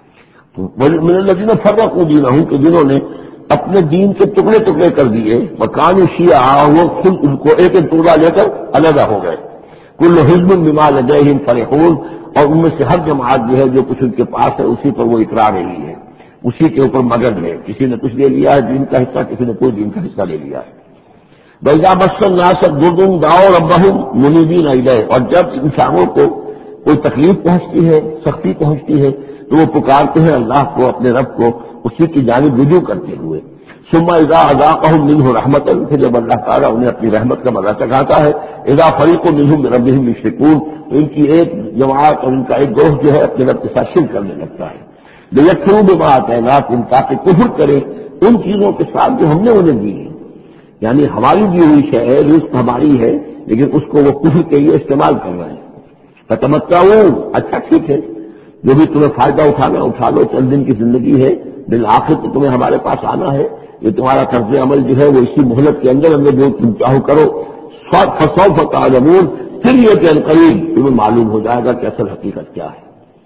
من الذین فرقوا دینہم، کہ جنہوں نے اپنے دین کے ٹکڑے ٹکڑے کر دیے، وکانوا شیعا، وہ خود ان کو ایک ایک ٹکڑا لے کر علیحدہ ہو گئے. کل حزب بما لدیہم فرحون، اور ان میں سے ہر جماعت جو ہے جو کچھ ان کے پاس ہے اسی پر وہ اترا رہی ہے، اسی کے اوپر مگن ہے. کسی نے کچھ لے لیا ہے دین کا حصہ، کسی نے کوئی دین کا حصہ لے لیا ہے. وَإِذَا مَسَّ النَّاسَ ضُرٌّ دَعَوْا رَبَّهُمْ مُنِيبِينَ إِلَيْهِ، اور جب انسانوں کو کوئی تکلیف پہنچتی ہے، سختی پہنچتی ہے، تو وہ پکارتے ہیں اللہ کو، اپنے رب کو، اسی کی جانب رجوع کرتے ہوئے. ثُمَّ إِذَا أَذَاقَهُم مِّنْهُ رَحْمَةً، پھر جب اللہ تعالیٰ انہیں اپنی رحمت کا مزہ چکھاتا ہے، إِذَا فَرِيقٌ مِّنْهُم بِرَبِّهِمْ يُشْرِكُونَ، تو ان کی ایک جماعت اور ان کا ایک گروہ جو ہے اپنے رب کے ساتھ شرک کرنے لگتا ہے. لِيَكْفُرُوا بِمَا آتَيْنَاهُمْ، تاکہ کفر کرے ان چیزوں کے ساتھ جو ہم نے انہیں دی. یعنی ہماری دی ہوئی شے ہے، رزق ہماری ہے، لیکن اس کو وہ کفر کے لیے استعمال کر رہے ہیں. فتمتعوا، اچھا ٹھیک ہے، جو بھی تمہیں فائدہ اٹھانا اٹھا لو، چند دن کی زندگی ہے، بالآخر تو تمہیں ہمارے پاس آنا ہے. یہ تمہارا طرز عمل جو ہے وہ اسی مہلت کے اندر اندر جو تم چاہو کرو. فسوف تعلمون، پھر یہ کہ عنقریب تمہیں معلوم ہو جائے گا کہ اصل حقیقت کیا ہے.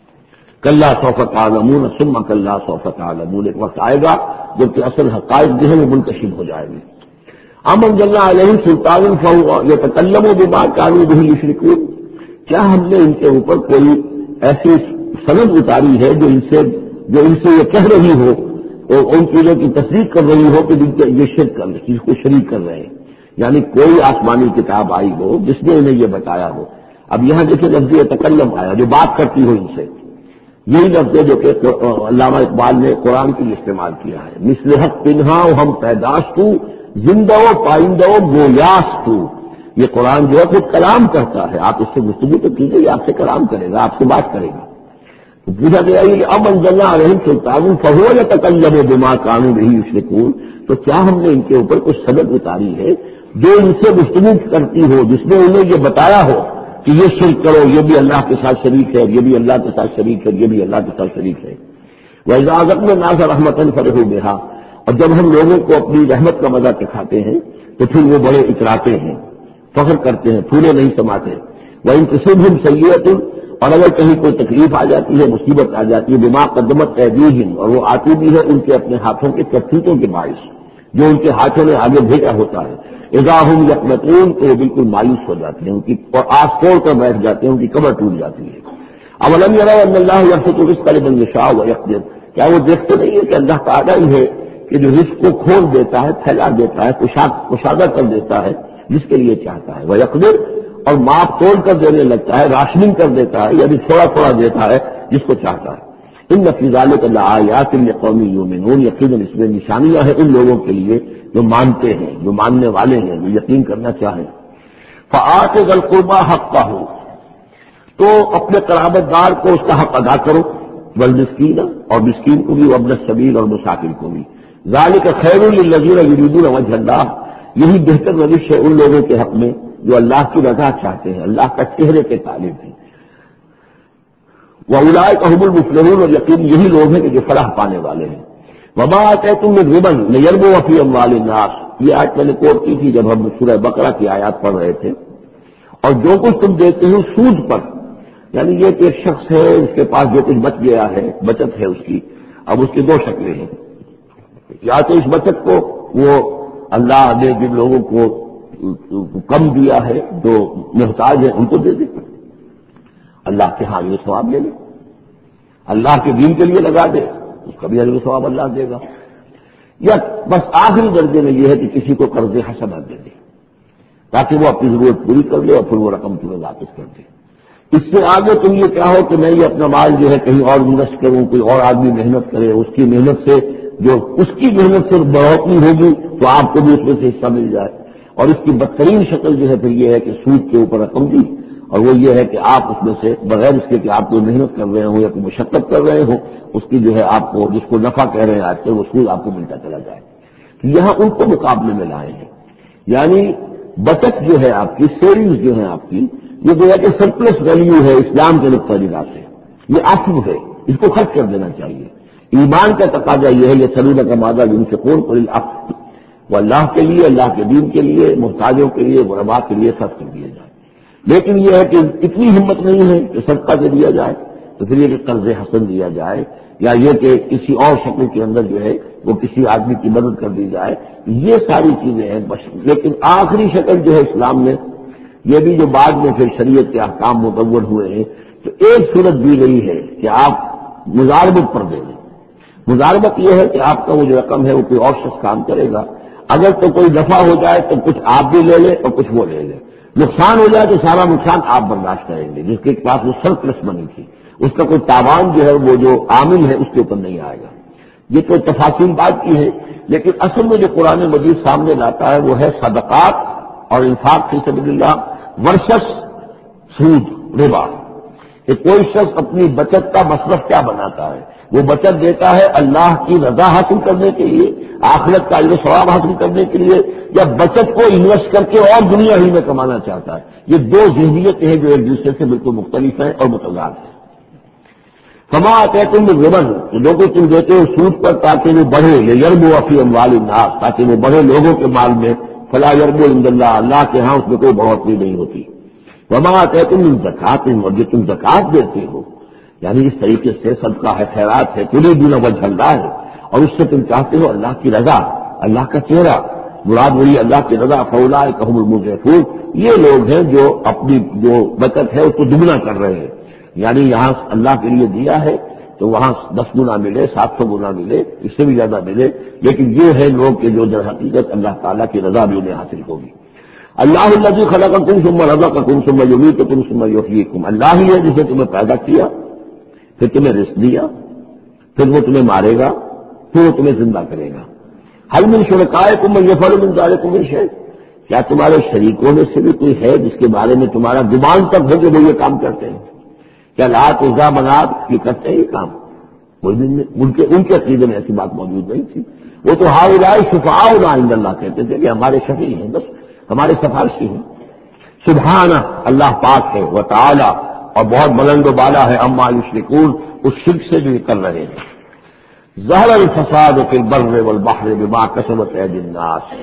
کلا سوف تعلمون ثم کلا سوف تعلمون، ایک وقت آئے گا جبکہ اصل حقائق جو ہے وہ منتشر ہو جائے گی. ام انزلنا علیہم سلطان فهو یتکلم بما كانوا به یشرکون، کیا ہم نے ان کے اوپر کوئی ایسی سند اتاری ہے جو ان سے یہ کہہ رہی ہو اور ان چیزوں کی تصدیق کر رہی ہو کہ جن کے یہ شرک کر رہے، چیز کو شریک کر رہے ہیں. یعنی کوئی آسمانی کتاب آئی ہو جس نے انہیں یہ بتایا ہو. اب یہاں دیکھیں لفظ تکلم آیا جو بات کرتی ہو ان سے، یہی لفظ ہے جو کہ علامہ اقبال نے قرآن کے لیے استعمال کیا ہے. مثل حق پنہا ہم پیداش تو زندہ و پائندہ و گویاس تو، یہ قرآن جو ہے خود کلام کرتا ہے. آپ اس سے گفتگو تو کیجیے، یہ آپ سے کلام کرے گا، آپ سے بات کرے گا. تو پوچھا گیا کہ اب انزلنا علیہم سلطان فهو یتکلم بما كانوا به یشرکون، تو کیا ہم نے ان کے اوپر کچھ سند اتاری ہے جو ان سے گفتگو کرتی ہو، جس نے انہیں یہ بتایا ہو کہ یہ شرک کرو، یہ بھی اللہ کے ساتھ شریک ہے، یہ بھی اللہ کے ساتھ شریک ہے، یہ بھی اللہ کے ساتھ شریک ہے. وَإِذَا أَذَقْنَا النَّاسَ رَحْمَةً فَرِحُوا بِهَا، اور جب ہم لوگوں کو اپنی رحمت کا مزہ چکھاتے ہیں تو پھر وہ بڑے اتراتے ہیں، فخر کرتے ہیں، پھولے نہیں سماتے. وَإِن تُصِبْهُمْ سَيِّئَةٌ، اور اگر کہیں کوئی تکلیف آ جاتی ہے، مصیبت آ جاتی ہے، بما قدمت ایدیہم، اور وہ آتی بھی ہے ان کے اپنے ہاتھوں کے کرتوتوں کے باعث، جو ان کے ہاتھوں نے آگے بھیجا ہوتا ہے، اذا ہم یقنطون، تو وہ بالکل مایوس ہو جاتے ہیں، ان کی اور آس توڑ کر بیٹھ جاتے ہیں، ان کی کمر ٹوٹ جاتی ہے. اولم یروا ان اللہ یبسط الرزق لمن یشاء ویقدر، کیا وہ دیکھتے نہیں ہے کہ اللہ تعالیٰ ہی ہے کہ جو رزق کو کھول دیتا ہے، پھیلا دیتا ہے، کشادہ کر دیتا ہے جس کے لیے چاہتا ہے. ویقدر، اور ماپ توڑ کر دینے لگتا ہے، راشننگ کر دیتا ہے، یعنی تھوڑا تھوڑا دیتا ہے جس کو چاہتا ہے. ان فی ذلک لآیات لقوم یؤمنون، یقیناً اس میں نشانیاں ہیں ان لوگوں کے لیے جو مانتے ہیں، جو ماننے والے ہیں، جو یقین کرنا چاہیں. فآت ذی القربى حقہ، تو اپنے قرابت دار کو اس کا حق ادا کرو، والمسکین، اور مسکین کو بھی، وابن السبیل، اور مسافر کو بھی. ذالک خیر للذین یریدون وجہ اللہ، یہی بہتر روش ہے ان لوگوں کے حق میں جو اللہ کی رضا چاہتے ہیں، اللہ کا چہرے کے طالب ہیں. وَأُولَٰئِکَ هُمُ الْمُفْلِحُونَ، اور یقین یہی لوگ ہیں کہ جو فلاح پانے والے ہیں. وَمَا آتَیتُم مِّن رِّبًا لِّیَرْبُوَ فِی أَمْوَالِ النَّاسِ، یہ آیت میں نے کوٹ کی تھی جب ہم سورہ بقرہ کی آیات پڑھ رہے تھے. اور جو کچھ تم دیتے ہو سود پر، یعنی یہ کہ ایک شخص ہے اس کے پاس جو کچھ بچ گیا ہے، بچت ہے اس کی، اب اس کی دو شکلیں ہیں. یا تو اس بچت کو وہ اللہ نے جن لوگوں کو کم دیا ہے، جو محتاج ہیں، ان کو دے دے، اللہ کے ہاں یہ ثواب لے لے، اللہ کے دین کے لیے لگا دے، اس کا بھی اجر و ثواب اللہ دے گا. یا بس آخری درجے میں یہ ہے کہ کسی کو قرض حسنہ دے دے تاکہ وہ اپنی ضرورت پوری کر لے اور پھر وہ رقم تمہیں واپس کر دے. اس سے آگے تم یہ کہو کہ میں یہ اپنا مال جو ہے کہیں اور انویسٹ کروں، کوئی اور آدمی محنت کرے، اس کی محنت سے جو اس کی محنت سے بڑھوتری ہوگی تو آپ کو بھی اس میں سے حصہ مل جائے۔ اور اس کی بدترین شکل جو ہے پھر یہ ہے کہ سود کے اوپر رقم دی، اور وہ یہ ہے کہ آپ اس میں سے بغیر اس کے کہ آپ کوئی محنت کر رہے ہوں یا کوئی مشقت کر رہے ہوں، اس کی جو ہے آپ کو جس کو نفع کہہ رہے ہیں آج کل وہ سود آپ کو ملتا چلا جائے۔ یہاں ان کو مقابلے میں لائے ہیں، یعنی بچت جو ہے آپ کی، سیونگز جو ہے آپ کی، یہ جو ہے کہ سرپلس ویلیو ہے اسلام کے نقطہ نگاہ سے، یہ عفو ہے، اس کو خرچ کر دینا چاہیے۔ ایمان کا تقاضا یہ ہے، یہ سلون کا مادہ جن سے کون پر العفو، وہ اللہ کے لیے، اللہ کے دین کے لیے، محتاجوں کے لیے، غرباء کے لیے خرچ کر دیا جائے۔ لیکن یہ ہے کہ اتنی ہمت نہیں ہے کہ صدقہ سے دیا جائے، تو پھر یہ کہ قرض حسن دیا جائے، یا یہ کہ کسی اور شکل کے اندر جو ہے وہ کسی آدمی کی مدد کر دی جائے، یہ ساری چیزیں ہیں۔ لیکن آخری شکل جو ہے اسلام میں، یہ بھی جو بعد میں پھر شریعت کے احکام متول ہوئے ہیں، تو ایک صورت دی گئی ہے کہ آپ مزاربت پر دے دیں۔ مزاربت یہ ہے کہ آپ کا وہ جو رقم ہے وہ کوئی اور شخص کام کرے گا، اگر تو کوئی دفع ہو جائے تو کچھ آپ بھی لے لیں اور کچھ وہ لے لیں، نقصان ہو جائے تو سارا نقصان آپ برداشت کریں گے، جس کے پاس وہ سرپلس بنی تھی اس کا کوئی تاوان جو ہے وہ جو عامل ہے اس کے اوپر نہیں آئے گا۔ یہ تو تفاصیل بات کی ہے، لیکن اصل میں جو قرآن مجید سامنے لاتا ہے وہ ہے صدقات اور انفاق فی سبیل اللہ ورسس سود، ربا۔ کہ کوئی شخص اپنی بچت کا مصرف کیا بناتا ہے، وہ بچت دیتا ہے اللہ کی رضا حاصل کرنے کے لیے، آخرت کا اجر و ثواب حاصل کرنے کے لیے، یا بچت کو انویسٹ کر کے اور دنیا ہی میں کمانا چاہتا ہے۔ یہ دو ذہنیتیں ہیں جو ایک دوسرے سے بالکل مختلف ہیں اور متضاد ہیں۔ فما آتیتم من ربا، جو کو تم دیتے ہو سود پر تاکہ وہ بڑھے، لیربو فی اموال الناس، تاکہ وہ بڑھے لوگوں کے مال میں، فلا یربو عند اللہ، اللہ کے ہاں اس میں کوئی بڑھوتری نہیں ہوتی۔ وما آتیتم من زکات، اور جو تم زکات دیتے ہو، یعنی اس طریقے سے صدقہ ہے، خیرات ہے، تریدون وجہ اللہ ہے، اور اس سے تم چاہتے ہو اللہ کی رضا، اللہ کا چہرہ، مراد وہی اللہ کی رضا، فاولئک ھم المضعفون، یہ لوگ ہیں جو اپنی جو بچت ہے اس کو دگنا کر رہے ہیں، یعنی یہاں اللہ کے لیے دیا ہے تو وہاں 10 گنا ملے، 700 گنا ملے، اس سے بھی زیادہ ملے، لیکن یہ ہے لوگ کہ جو در حقیقت اللہ تعالیٰ کی رضا بھی انہیں حاصل ہوگی۔ اللہ الذی خلقکم ثم رزقکم ثم یمیتکم ثم یحییکم، اللہ ہی ہے جس نے تمہیں پیدا کیا، پھر تمہیں رزق دیا، پھر وہ تمہیں مارے گا، پھر وہ تمہیں زندہ کرے گا۔ هل من شرکائکم من یفعل من ذلکم من شیء، کیا تمہارے شریکوں میں سے بھی کوئی ہے جس کے بارے میں تمہارا گمان تک ہو کہ وہ یہ کام کرتے ہیں؟ کیا لات عزا منات یہ کرتے ہیں یہ کام؟ کوئی بھی نہیں، ان کے عقیدے میں ایسی بات موجود نہیں تھی۔ وہ تو ہؤلاء شفعاؤنا عند اللہ کہتے تھے کہ ہمارے شفیع ہیں، بس ہمارے سفارشی ہیں۔ سبحانہ، اللہ پاک ہے، وتعالی، اور بہت بلند و بالا ہے، عما یشرکون، اس شرک سے جو یہ کر رہے ہیں۔ ظہر الفساد فی البر والبحر بما کسبت ایدی الناس،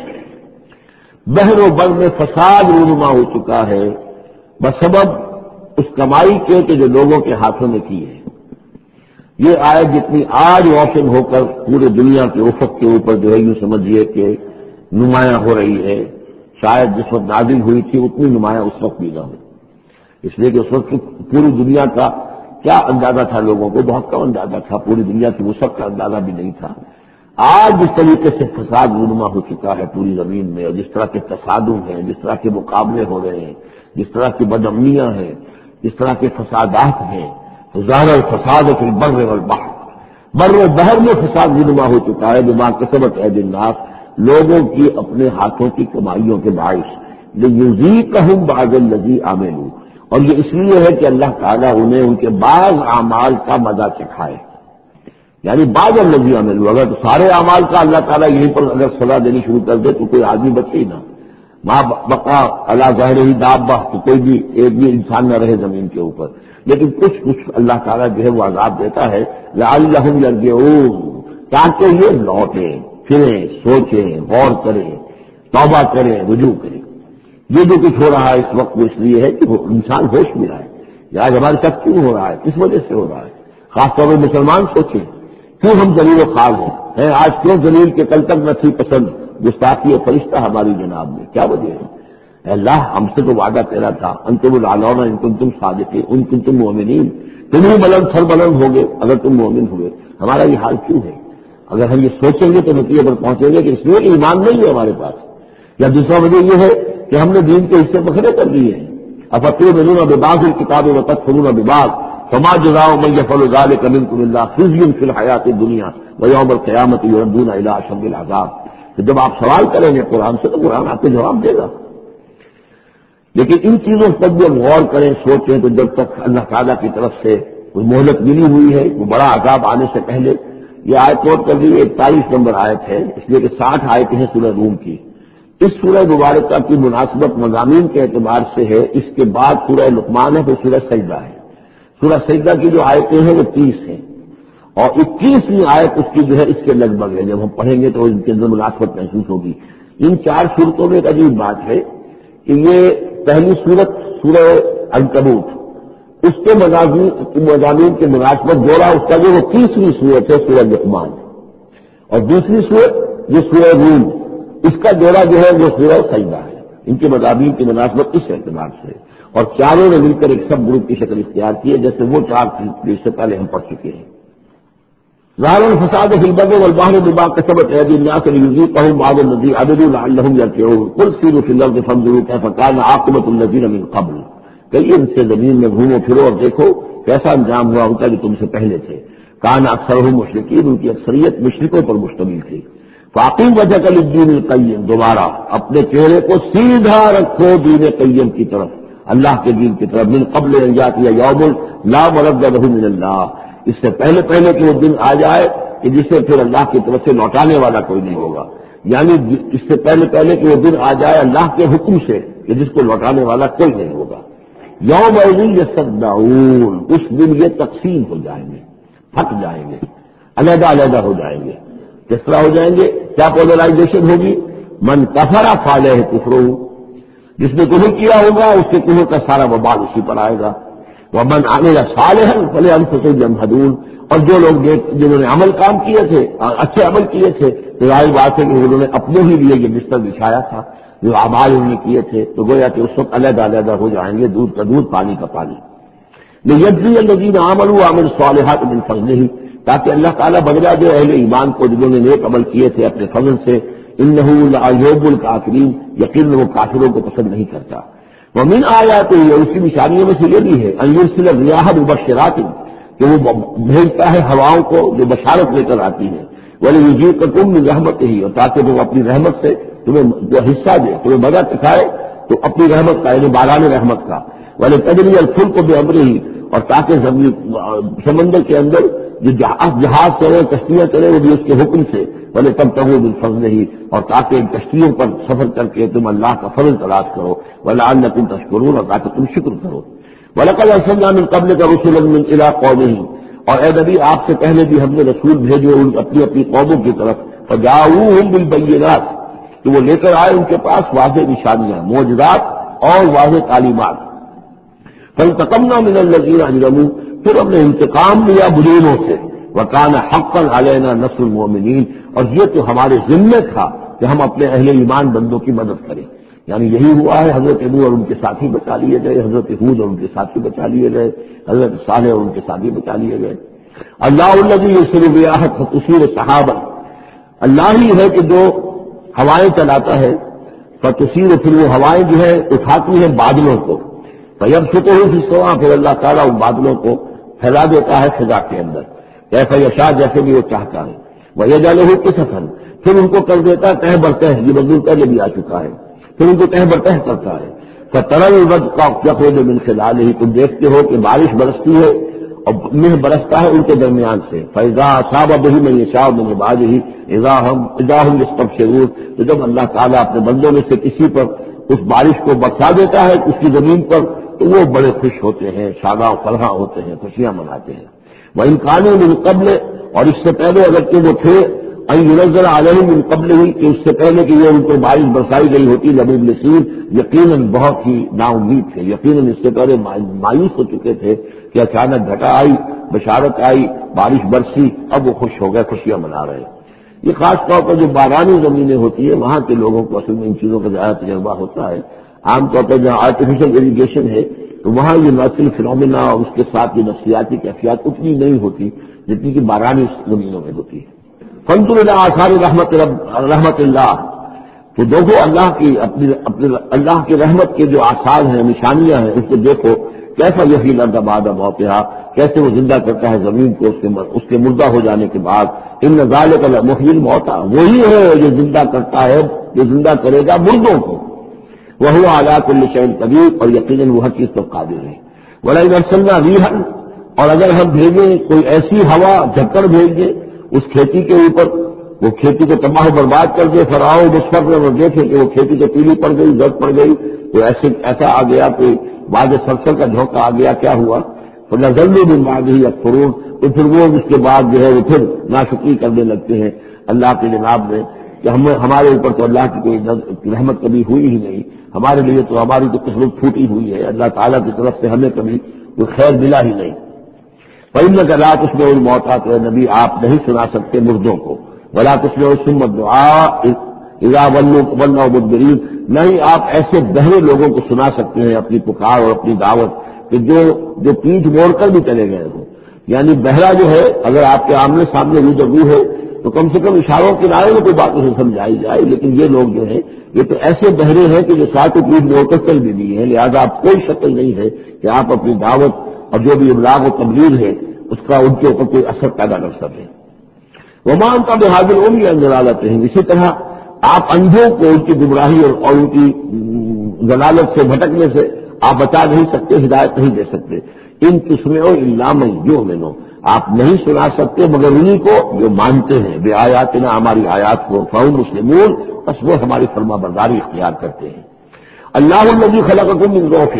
بحر و بر میں فساد رونما ہو چکا ہے بسبب اس کمائی کے کہ جو لوگوں کے ہاتھوں میں کی ہے۔ یہ آیت جتنی آج روشن ہو کر پورے دنیا کے افق کے اوپر جو ہے یوں سمجھیے کہ نمایاں ہو رہی ہے، شاید جس وقت نازل ہوئی تھی اتنی نمایاں اس وقت بھی نہ ہو، اس لیے کہ اس وقت پوری دنیا کا کیا اندازہ تھا، لوگوں کو بہت کم اندازہ تھا، پوری دنیا کی وسعت کا اندازہ بھی نہیں تھا۔ آج جس طریقے سے فساد رونما ہو چکا ہے پوری زمین میں، اور جس طرح کے تصادم ہیں، جس طرح کے مقابلے ہو رہے ہیں، جس طرح کی بدامنیاں ہیں، جس طرح کے فسادات ہیں، تو ظاہر الفساد فی البر والبحر، بر و بحر میں فساد رونما ہو چکا ہے بما کسبت ایدی الناس، لوگوں کی اپنے ہاتھوں کی کمائیوں کے باعث، لیذیقہم بعض الذی عملوا، اور یہ اس لیے ہے کہ اللہ تعالیٰ انہیں ان کے بعض اعمال کا مزہ چکھائے، یعنی بعض الذی عملوا، اگر سارے اعمال کا اللہ تعالیٰ یہیں پر اگر سزا دینی شروع کر دے تو کوئی آدمی بچے ہی نہ، ماں بقا علی ظاہرہ دابہ، تو کوئی بھی ایک بھی انسان نہ رہے زمین کے اوپر، لیکن کچھ اللہ تعالیٰ جو ہے وہ عذاب دیتا ہے، لعلہم یرجعون، تاکہ یہ لوٹیں پھریں، سوچیں، غور کریں، توبہ کریں، رجوع کریں۔ یہ جو کچھ ہو رہا ہے اس وقت وہ اس لیے ہے کہ وہ انسان ہوش میں آئے، یہ آج ہمارے ساتھ کیوں ہو رہا ہے، کس وجہ سے ہو رہا ہے، خاص طور پر مسلمان سوچیں کیوں ہم ذلیل و خوار ہیں آج، کیوں ذلیل کے کل تک نہ تھی پسند گستاخی فرشتہ ہماری جناب میں، کیا وجہ ہے؟ اے اللہ، ہم سے تو وعدہ تیرا تھا، انتم الاعلون ان کنتم صادقین، ان کنتم مؤمنین، تم ہی بلند سر بلند ہوگے اگر تم مومن ہوئے، ہمارا یہ حال کیوں ہے؟ اگر ہم یہ سوچیں گے تو نتیجے پر پہنچیں گے کہ اس لیے ایمان نہیں ہے ہمارے پاس، یا دوسرا وجہ یہ ہے کہ ہم نے دین کے حصے بکھرے کر دیے ہیں، افتؤمنون ببعض الکتاب وتکفرون ببعض فما جزاء من يفعل ذلك منكم الا خزي في الحیاۃ الدنیا ویوم القیامۃ یردون الی اشد العذاب. تو جب آپ سوال کریں گے قرآن سے تو قرآن آپ کو جواب دے گا. لیکن ان چیزوں پر بھی غور کریں، سوچیں، تو جب تک اللہ تعالیٰ کی طرف سے کوئی مہلت ملی ہوئی ہے، کوئی بڑا عذاب آنے سے پہلے. یہ آیت نوٹ کر لیجیے، 41 نمبر آیت ہے، اس لیے کہ 60 آیتیں ہیں سورہ روم کی. اس سورہ مبارکہ کی مناسبت مضامین کے اعتبار سے ہے. اس کے بعد سورہ لقمان ہے، پھر سورہ سجدہ ہے. سورہ سجدہ کی جو آیتیں ہیں وہ 30 ہیں، اور 21ویں آیت اس کی جو ہے اس کے لگ بھگ ہے. جب ہم پڑھیں گے تو ان کے اندر مناسبت محسوس ہوگی. ان 4 صورتوں میں ایک عجیب بات ہے کہ یہ پہلی صورت سورہ عنکبوت، اس کے مضامین کے مناسبت جوڑا اس کا جو وہ 30ویں صورت ہے سورہ لقمان، اور دوسری صورت جو سورہ روم، اس کا جوڑا جو ہے وہ سورہ سجدہ ہے. ان کے مضامین کی مناسبت اس اعتبار سے، اور چاروں نے مل کر ایک سب گروپ کی شکل اختیار کی ہے، جیسے وہ 4 اس سے پہلے ہم پڑھ چکے ہیں. ظاہر الفساد فی البر والبحر بما کسبت ایدی الناس لیذیقہم بعض الذی عملوا لعلہم یرجعون قل سیروا فی الارض فانظروا کیف کان عاقبۃ الذین من قبل. کہیں ان سے زمین میں گھومو پھرو اور دیکھو کیسا انجام ہوا ان کا جو تم سے پہلے تھے. کان اکثرہم مشرکین، ان کی اکثریت مشرکوں پر مشتمل تھی. فاقیم وجہک للدین القیم، دوبارہ اپنے چہرے کو سیدھا رکھو دین قیم کی طرف، اللہ کے دین کی طرف. من قبل ان یاتی یوم لا مرد له من اللہ، اس سے پہلے کہ وہ دن آ جائے کہ جسے پھر اللہ کی طرف سے لوٹانے والا کوئی نہیں ہوگا. یعنی اس سے پہلے کہ وہ دن آ جائے اللہ کے حکم سے کہ جس کو لوٹانے والا کوئی نہیں ہوگا. یوم یصدعون، اس دن یہ تقسیم ہو جائیں گے، پھٹ جائیں گے، علیحدہ ہو جائیں گے. کس طرح ہو جائیں گے؟ کیا پولرائزیشن ہوگی؟ من کفر فعلیہ کفرہ، جس نے کفر کیا ہوگا اس کے کفر کا سارا وبال اسی پر آئے گا. ومن عمل صالحا فلانفسهم يمهدون، اور جو لوگ جنہوں نے عمل کام کیے تھے، اچھے عمل کیے تھے، تو ظاہر بات ہے کہ انہوں نے اپنے ہی لیے یہ بستر بچھایا تھا جو اعمال انہوں نے کیے تھے، تو گویا کہ اس وقت علیحدہ ہو جائیں گے، دودھ کا دودھ پانی کا پانی. لیجزی الذین آمنوا وعملوا الصالحات من فضلہ، تاکہ اللہ تعالیٰ بدلا دے اہل ایمان کو جنہوں نے نیک عمل کیے تھے اپنے فضل سے. انہ لا یحب الکافرین، یقیناً وہ کافروں کو پسند نہیں کرتا. ومن آیاتہ، اسی نشانیوں میں سے یہ بھی ہے ان یرسل الریاح مبشرات، کہ وہ بھیجتا ہے ہواؤں کو جو بشارت لے کر آتی ہیں. ولیذیقکم من رحمتہ، اور تاکہ وہ اپنی رحمت سے تمہیں جو حصہ دے، تمہیں مدد دکھائے تو اپنی رحمت کا، یعنی باران رحمت کا. ولتجری الفلک بامرہ، اور تاکہ سمندر کے اندر جو جہاز چلے، کشتیاں چلے، وہ بھی اس کے حکم سے. ولتبتغوا من فضلہ، اور تاکہ ان کشتیوں پر سفر کر کے تم اللہ کا فضل تلاش کرو. ولعلکم تشکرون، اور تاکہ تم شکر کرو. وَلَقَدْ أَرْسَلْنَا مِن قَبْلِكَ رُسُلًا إِلَىٰ قَوْمِهِمْ، اور اے نبی آپ سے پہلے بھی ہم نے رسول بھیجے ان اپنی قوموں کی طرف. فَجَاءُوهُم بِالْبَيِّنَاتِ، تو وہ لے کر آئے ان کے پاس واضح نشانیاں، معجزات اور واضح تعلیمات. فَانْتَقَمْنَا مِنَ الَّذِينَ أَجْرَمُوا، پھر ہم نے انتقام لیا مجرموں سے. وَكَانَ حَقًّا عَلَيْنَا نَصْرُ الْمُؤْمِنِينَ، اور یہ تو ہمارے ذمہ تھا کہ ہم اپنے اہل ایمان بندوں کی مدد کریں. یعنی یہی ہوا ہے، حضرت نوح اور ان کے ساتھی بچا لیے گئے، حضرت ہود اور ان کے ساتھی بچا لیے گئے، حضرت صالح اور ان کے ساتھی بچا لیے گئے. اللہ الذی یرسل الریاح فتثیر سحابا، اللہ ہی ہے کہ جو ہوائیں چلاتا ہے. فتثیر، پھر وہ ہوائیں جو ہے اٹھاتی ہیں بادلوں کو. فیبسطہ فی السماء، پھر اللہ تعالیٰ ان بادلوں کو پھیلا دیتا ہے فضا کے اندر. کیف یشاء، جیسے بھی وہ چاہتا ہے. ویجعلہ کسفا، پھر ان کو کر دیتا ہے تہ بر تہ، یہ مضمون پہلے بھی آ چکا ہے. پھر ان کو تہ بر تہ کرتا ہے. فترى الودق يخرج من خلاله، تم دیکھتے ہو کہ بارش برستی ہے اور مہ برستا ہے ان کے درمیان سے. فإذا أصاب به من يشاء من عباده إذا هم يستبشرون، تو جب اللہ تعالیٰ اپنے بندوں میں سے کسی پر اس بارش کو برسا دیتا ہے اس کی زمین پر، تو وہ بڑے خوش ہوتے ہیں، شاداں فرحاں ہوتے ہیں، خوشیاں مناتے ہیں. وإن كانوا من قبل، اور اس سے پہلے اگر کہ وہ تھے، ان ينزل عليهم من قبل ہی، کہ اس سے پہلے کہ یہ ان کو بارش برسائی گئی ہوتی، لمبلسین، یقیناً بہت ہی نا امید تھے، یقیناً اس سے پہلے مایوس ہو چکے تھے کہ اچانک گھٹا آئی، بشارت آئی، بارش برسی، اب وہ خوش ہو گئے، خوشیاں منا رہے. یہ خاص طور پر جو بارانی زمینیں ہوتی ہیں وہاں کے لوگوں کو اصل میں ان چیزوں کا زیادہ تجربہ ہوتا ہے. عام طور پر جہاں آرٹیفیشل اریگیشن ہے تو وہاں یہ نیچرل فنومینا اور اس کے ساتھ یہ نفسیاتی کیفیات اتنی نہیں ہوتی جتنی کہ بارانی زمینوں میں ہوتی ہے. فانظر الى آثار رحمت اللہ، تو تو دیکھو اللہ کی رحمت کے جو آثار ہیں، نشانیاں ہیں، اس کو دیکھو کیسا یحیی الارض بعد موتہا، کیسے وہ زندہ کرتا ہے زمین کو اس کے مردہ ہو جانے کے بعد۔ ان ذالک لمحیی الموتیٰ، وہی ہے جو زندہ کرتا ہے، جو زندہ کرے گا مردوں کو۔ وہو علی کل شیء قدیر، اور یقیناً وہ ہر چیز پر قادر ہے۔ وَلَئِنْ أَرْسَلْنَا رِيحًا، اور اگر ہم بھیجیں کوئی ایسی ہوا، جھکڑ بھیج دیں اس کھیتی کے اوپر، وہ کھیتی کو تباہ و برباد کر دے، فراؤ مصفر اور دیکھے کہ وہ کھیتی تو پیلی پڑ گئی، زرد پڑ گئی، تو ایسا آ گیا، کوئی بعد سرسر کا جھونکا آ گیا، کیا ہوا؟ فَنَظَلُّوا مِن بَعْدِهِ يَكْفُرُونَ، تو پھر وہ اس کے بعد جو ہے وہ پھر ناشکری کرنے لگتے ہیں اللہ کے جناب میں، کہ ہمارے اوپر تو اللہ کی کوئی رحمت کبھی ہوئی ہی نہیں، ہمارے لیے تو ہماری تو قسمت پھوٹی ہوئی ہے، اللہ تعالیٰ کی طرف سے ہمیں کبھی کوئی خیر ملا ہی نہیں۔ فَإِنَّكَ لَا تُسْمِعُ الْمَوْتَىٰ، تو اے نبی آپ نہیں سنا سکتے مردوں کو، وَلَا تُسْمِعُ الصُّمَّ الدُّعَاءَ إِذَا وَلَّوْا مُدْبِرِينَ، نہیں آپ ایسے بہرے لوگوں کو سنا سکتے ہیں اپنی پکار اور اپنی دعوت کہ جو پیٹھ موڑ کر بھی چلے گئے ہوں۔ یعنی بہرا جو ہے اگر آپ کے آمنے سامنے رو ہے تو کم سے کم اشاروں کے رائے میں کوئی بات اسے سمجھائی جائے، لیکن یہ لوگ جو ہیں یہ تو ایسے بہرے ہیں کہ جو ساتھ پیٹھ موڑ کر چل بھی دیے ہیں، لہٰذا آپ کوئی شکل نہیں ہے کہ آپ اپنی دعوت اور جو بھی ابلاغ و تبلیغ ہے اس کا ان کے اوپر کوئی اثر پیدا کر سکے۔ وما انت بہذا العمی عن ضلالتہم، اسی طرح آپ اندھوں کو ان کی گمراہی اور ان کی ضلالت سے بھٹکنے سے آپ بچا نہیں سکتے، ہدایت نہیں دے سکتے۔ ان تسمعوا الا من یؤمن، آپ نہیں سنا سکتے مگر انہی کو جو مانتے ہیں، بے آیاتنا، ہماری آیات کو، فہم مسلمون، بس وہ ہماری فرما برداری اختیار کرتے ہیں۔ اللہ الذی خلقکم من ضعف،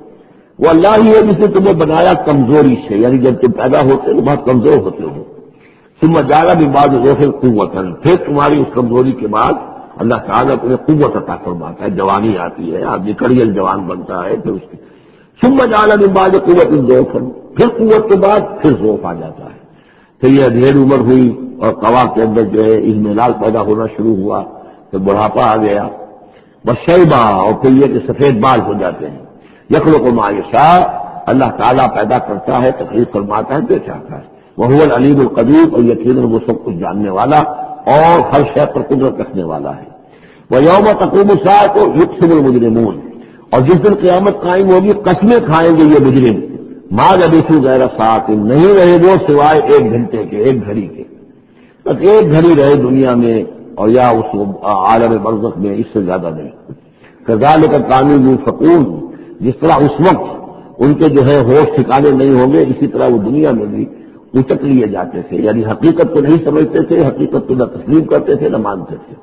وہ اللہ ہی ہے جس نے تمہیں بنایا کمزوری سے، یعنی جب تم پیدا ہوتے ہو بہت کمزور ہوتے ہو، ثم جعل من بعد ضعف قوة، پھر تمہاری اس کمزوری کے بعد اللہ تعالیٰ تمہیں قوت عطا فرماتا ہے، جوانی آتی ہے، آدمی کڑیل جوان بنتا ہے، پھر اس کی ثم جعل من بعد قوة ضعفا، پھر قوت کے بعد پھر ضعف آ جاتا ہے، پھر یہ ادھیڑ عمر ہوئی اور قوا کے اندر جو ہے اضمحلال پیدا ہونا شروع ہوا، پھر بڑھاپا آ گیا، والشیبہ، اور پھر یہ کہ سفید بال ہو جاتے ہیں۔ یخلق ما یشاء، اللہ تعالیٰ پیدا کرتا ہے، تخلیق فرماتا ہے جو چاہتا ہے، وہو العلیم القدیر، اور یقیناً وہ سب کچھ جاننے والا اور ہر شے پر قدرت رکھنے والا ہے۔ وَيَوْمَ تَقُومُ السَّاعَةُ يُقْسِمُ الْمُجْرِمُونَ، اور جس دن قیامت قائم ہوگی قسمیں کھائیں گے یہ مجرم، ما لبثوا غیر ساعۃ، نہیں رہے وہ سوائے ایک گھنٹے کے، ایک گھڑی کے، بس ایک گھڑی رہے دنیا میں اور یا اس عالم برزخ میں، اس سے زیادہ نہیں۔ کذالک کانوا یؤفکون، جس طرح اس وقت ان کے جو ہے ہوش ٹھکانے نہیں ہوں گے، اسی طرح وہ دنیا میں بھی اچک لیے جاتے تھے، یعنی حقیقت کو نہیں سمجھتے تھے، حقیقت کو نہ تسلیم کرتے تھے نہ مانتے تھے۔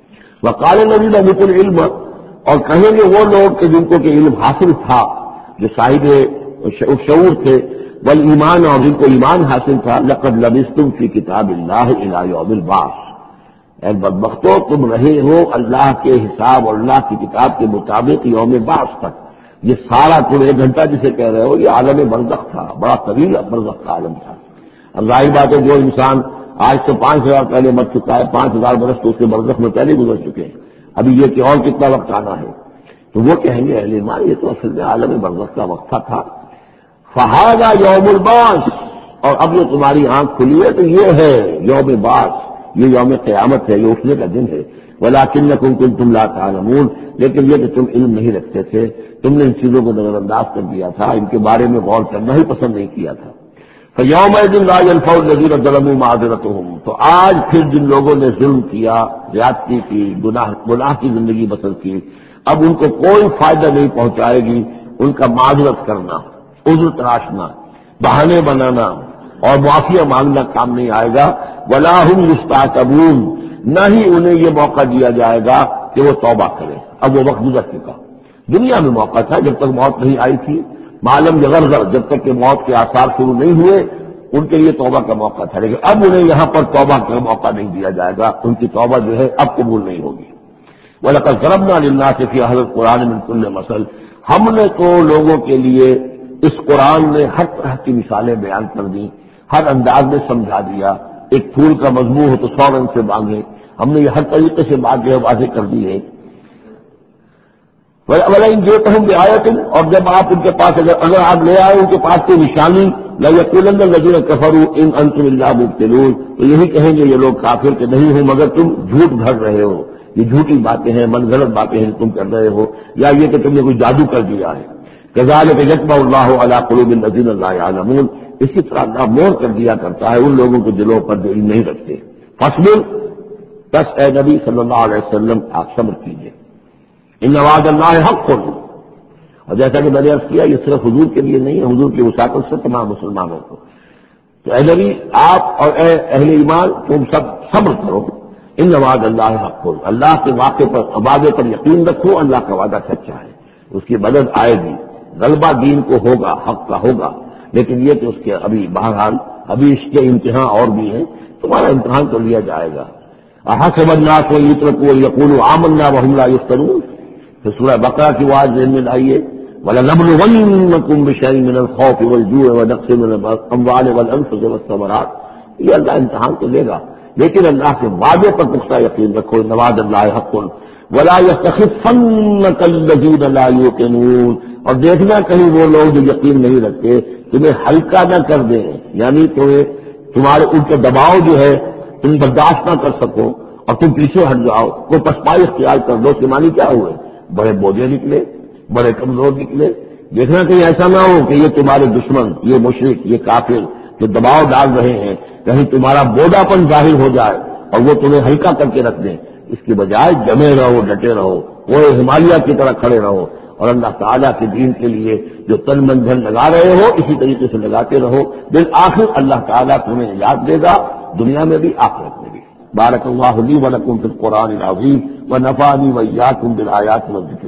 وقال الذین اوتوا العلم، اور کہیں گے وہ لوگ کہ جن کو کہ علم حاصل تھا، جو صاحب شعور تھے، والایمان، اور جن کو ایمان حاصل تھا، لقد لبثتم فی کتاب اللہ الی یوم البعث، اے بدبختو تم رہے ہو اللہ کے حساب اور اللہ کی کتاب کے مطابق یوم بعث تک۔ یہ سارا تم ایک گھنٹہ جسے کہہ رہے ہو یہ عالم برزخ تھا، بڑا طویل برزخ کا عالم تھا۔ اب ظاہر بات ہے جو انسان آج سے 5000 پہلے مر چکا ہے، 5000 برس تو اس کے برزخ میں پہلے گزر چکے ہیں، ابھی یہ کہ اور کتنا وقت آنا ہے، تو وہ کہیں گے اہل ایمان یہ تو اصل میں عالم برزخ کا وقت تھا۔ فہذا یوم البعث، اور اب یہ تمہاری آنکھ کھلی ہے تو یہ ہے یوم بعث، یہ یوم قیامت ہے، یہ اٹھنے کا دن ہے۔ ولکنکم کنتم لا تعلمون، لیکن یہ کہ تم علم نہیں رکھتے تھے، تم نے ان چیزوں کو نظر انداز کر دیا تھا، ان کے بارے میں غور کرنا ہی پسند نہیں کیا تھا۔ فَيَوْمَئِذٍ لَا يَنفَعُ الَّذِينَ ظَلَمُوا مَعْذِرَتُهُمْ، تو آج پھر جن لوگوں نے ظلم کیا، زیادتی کی، گناہ کی زندگی بسر کی، اب ان کو کوئی فائدہ نہیں پہنچائے گی ان کا معذرت کرنا، عذر تراشنا، بہانے بنانا اور معافیہ مانگنا کام نہیں آئے گا۔ وَلَا هُمْ يُسْتَعْتَبُونَ، نہ ہی انہیں یہ موقع دیا جائے گا کہ وہ توبہ کرے، اب وہ وقت گزر چکا۔ دنیا میں موقع تھا جب تک موت نہیں آئی تھی، معلوم یغرغر، جب تک کہ موت کے آثار شروع نہیں ہوئے ان کے لیے توبہ کا موقع تھا، لیکن اب انہیں یہاں پر توبہ کا موقع نہیں دیا جائے گا، ان کی توبہ جو ہے اب قبول نہیں ہوگی۔ وَلَقَدْ ضَرَبْنَا لِلنَّاسِ فِي هَذَا الْقُرْآنِ مِنْ كُلِّ مَثَلٍ، ہم نے تو لوگوں کے لیے اس قرآن میں ہر طرح کی مثالیں بیان کر دی، ہر انداز میں سمجھا دیا۔ ایک پھول کا مضمون ہو تو 100 رنگ سے باندھے، ہم نے یہ ہر طریقے سے بات جو ہے واضح کر دی ہے۔ وَلَئِنْ جِئْتَهُمْ بِآیَةٍ، اور جب آپ ان کے پاس اگر آپ لے آئے ان کے پاس کوئی نشانی، لَيَقُولَنَّ الَّذِينَ كَفَرُوا إِنْ أَنْتُمْ إِلَّا مُبْطِلُونَ، تو یہی کہیں گے یہ لوگ کافر کہ نہیں ہو مگر تم جھوٹ گھڑ رہے ہو، یہ جھوٹی باتیں ہیں، من گھڑت باتیں ہیں تم کر رہے ہو، یا یہ کہ تم نے کوئی جادو کر دیا ہے. کذالک یطبع اللہ علی قلوب الذین لا یعلمون، اسی طرح اللہ مہر کر دیا کرتا ہے ان لوگوں کے دلوں پر جو علم نہیں رکھتے. فاصبر، بس اے نبی صلی اللہ علیہ وسلم آپ صبر کیجیے. ان وعد اللہ حق، اور جیسا کہ میں نے عرض کیا یہ صرف حضور کے لیے نہیں ہے، حضور کی وساطت سے تمام مسلمانوں کو. تو اے نبی آپ اور اے اہل ایمان تم سب صبر کرو. ان وعد اللہ حق، اللہ کے وعدے پر یقین رکھو، اللہ کا وعدہ سچا ہے، اس کی مدد آئے گی، غلبہ دین کو ہوگا، حق کا ہوگا. لیکن یہ کہ اس کے ابھی بہرحال ابھی اس کے امتحان اور بھی ہیں، تمہارا امتحان تو لیا جائے گا. احسب الناس ان یترکوا ان یقولوا آمنا وهم لا یفتنون. پھر سورہ بقرہ کی آواز ذہن میں لائیے، وَلَنَبْلُوَنَّكُمْ بِشَيْءٍ مِّنَ الْخَوْفِ وَالْجُوعِ وَنَقْصٍ مِّنَ الْأَمْوَالِ وَالْأَنفُسِ وَالثَّمَرَاتِ. یہ اللہ امتحان تو لے گا، لیکن اللہ کے وعدے پر پختہ یقین رکھو. ان وعد اللہ حق ولا يستخفنك الذين لا يوقنون. اور دیکھنا کہیں وہ لوگ جو یقین نہیں رکھتے تمہیں ہلکا نہ کر دیں، یعنی تمہارے ان کے دباؤ جو ہے تم برداشت نہ کر سکو اور تم پیچھے ہٹ جاؤ، کوئی پسپائی اختیار کر دو. اس کے معنی کیا ہوئے؟ بڑے بوجھے نکلے، بڑے کمزور نکلے. دیکھنا کہیں ایسا نہ ہو کہ یہ تمہارے دشمن، یہ مشرک، یہ کافر جو دباؤ ڈال رہے ہیں کہیں تمہارا بوڑھاپن ظاہر ہو جائے اور وہ تمہیں ہلکا کر کے رکھ دیں. اس کی بجائے جمے رہو، ڈٹے رہو، وہ ہمالیہ کی طرح کھڑے رہو، اور اللہ تعالیٰ کے دین کے لیے جو تن من دھن لگا رہے ہو اسی طریقے سے لگاتے رہو. بالآخر اللہ تعالیٰ تمہیں نجات دے گا، دنیا میں بھی آخرت میں بھی. بارک اللہ لی و لکم فی القرآن العظیم ونفعنی وإیاکم بالآیات والذکر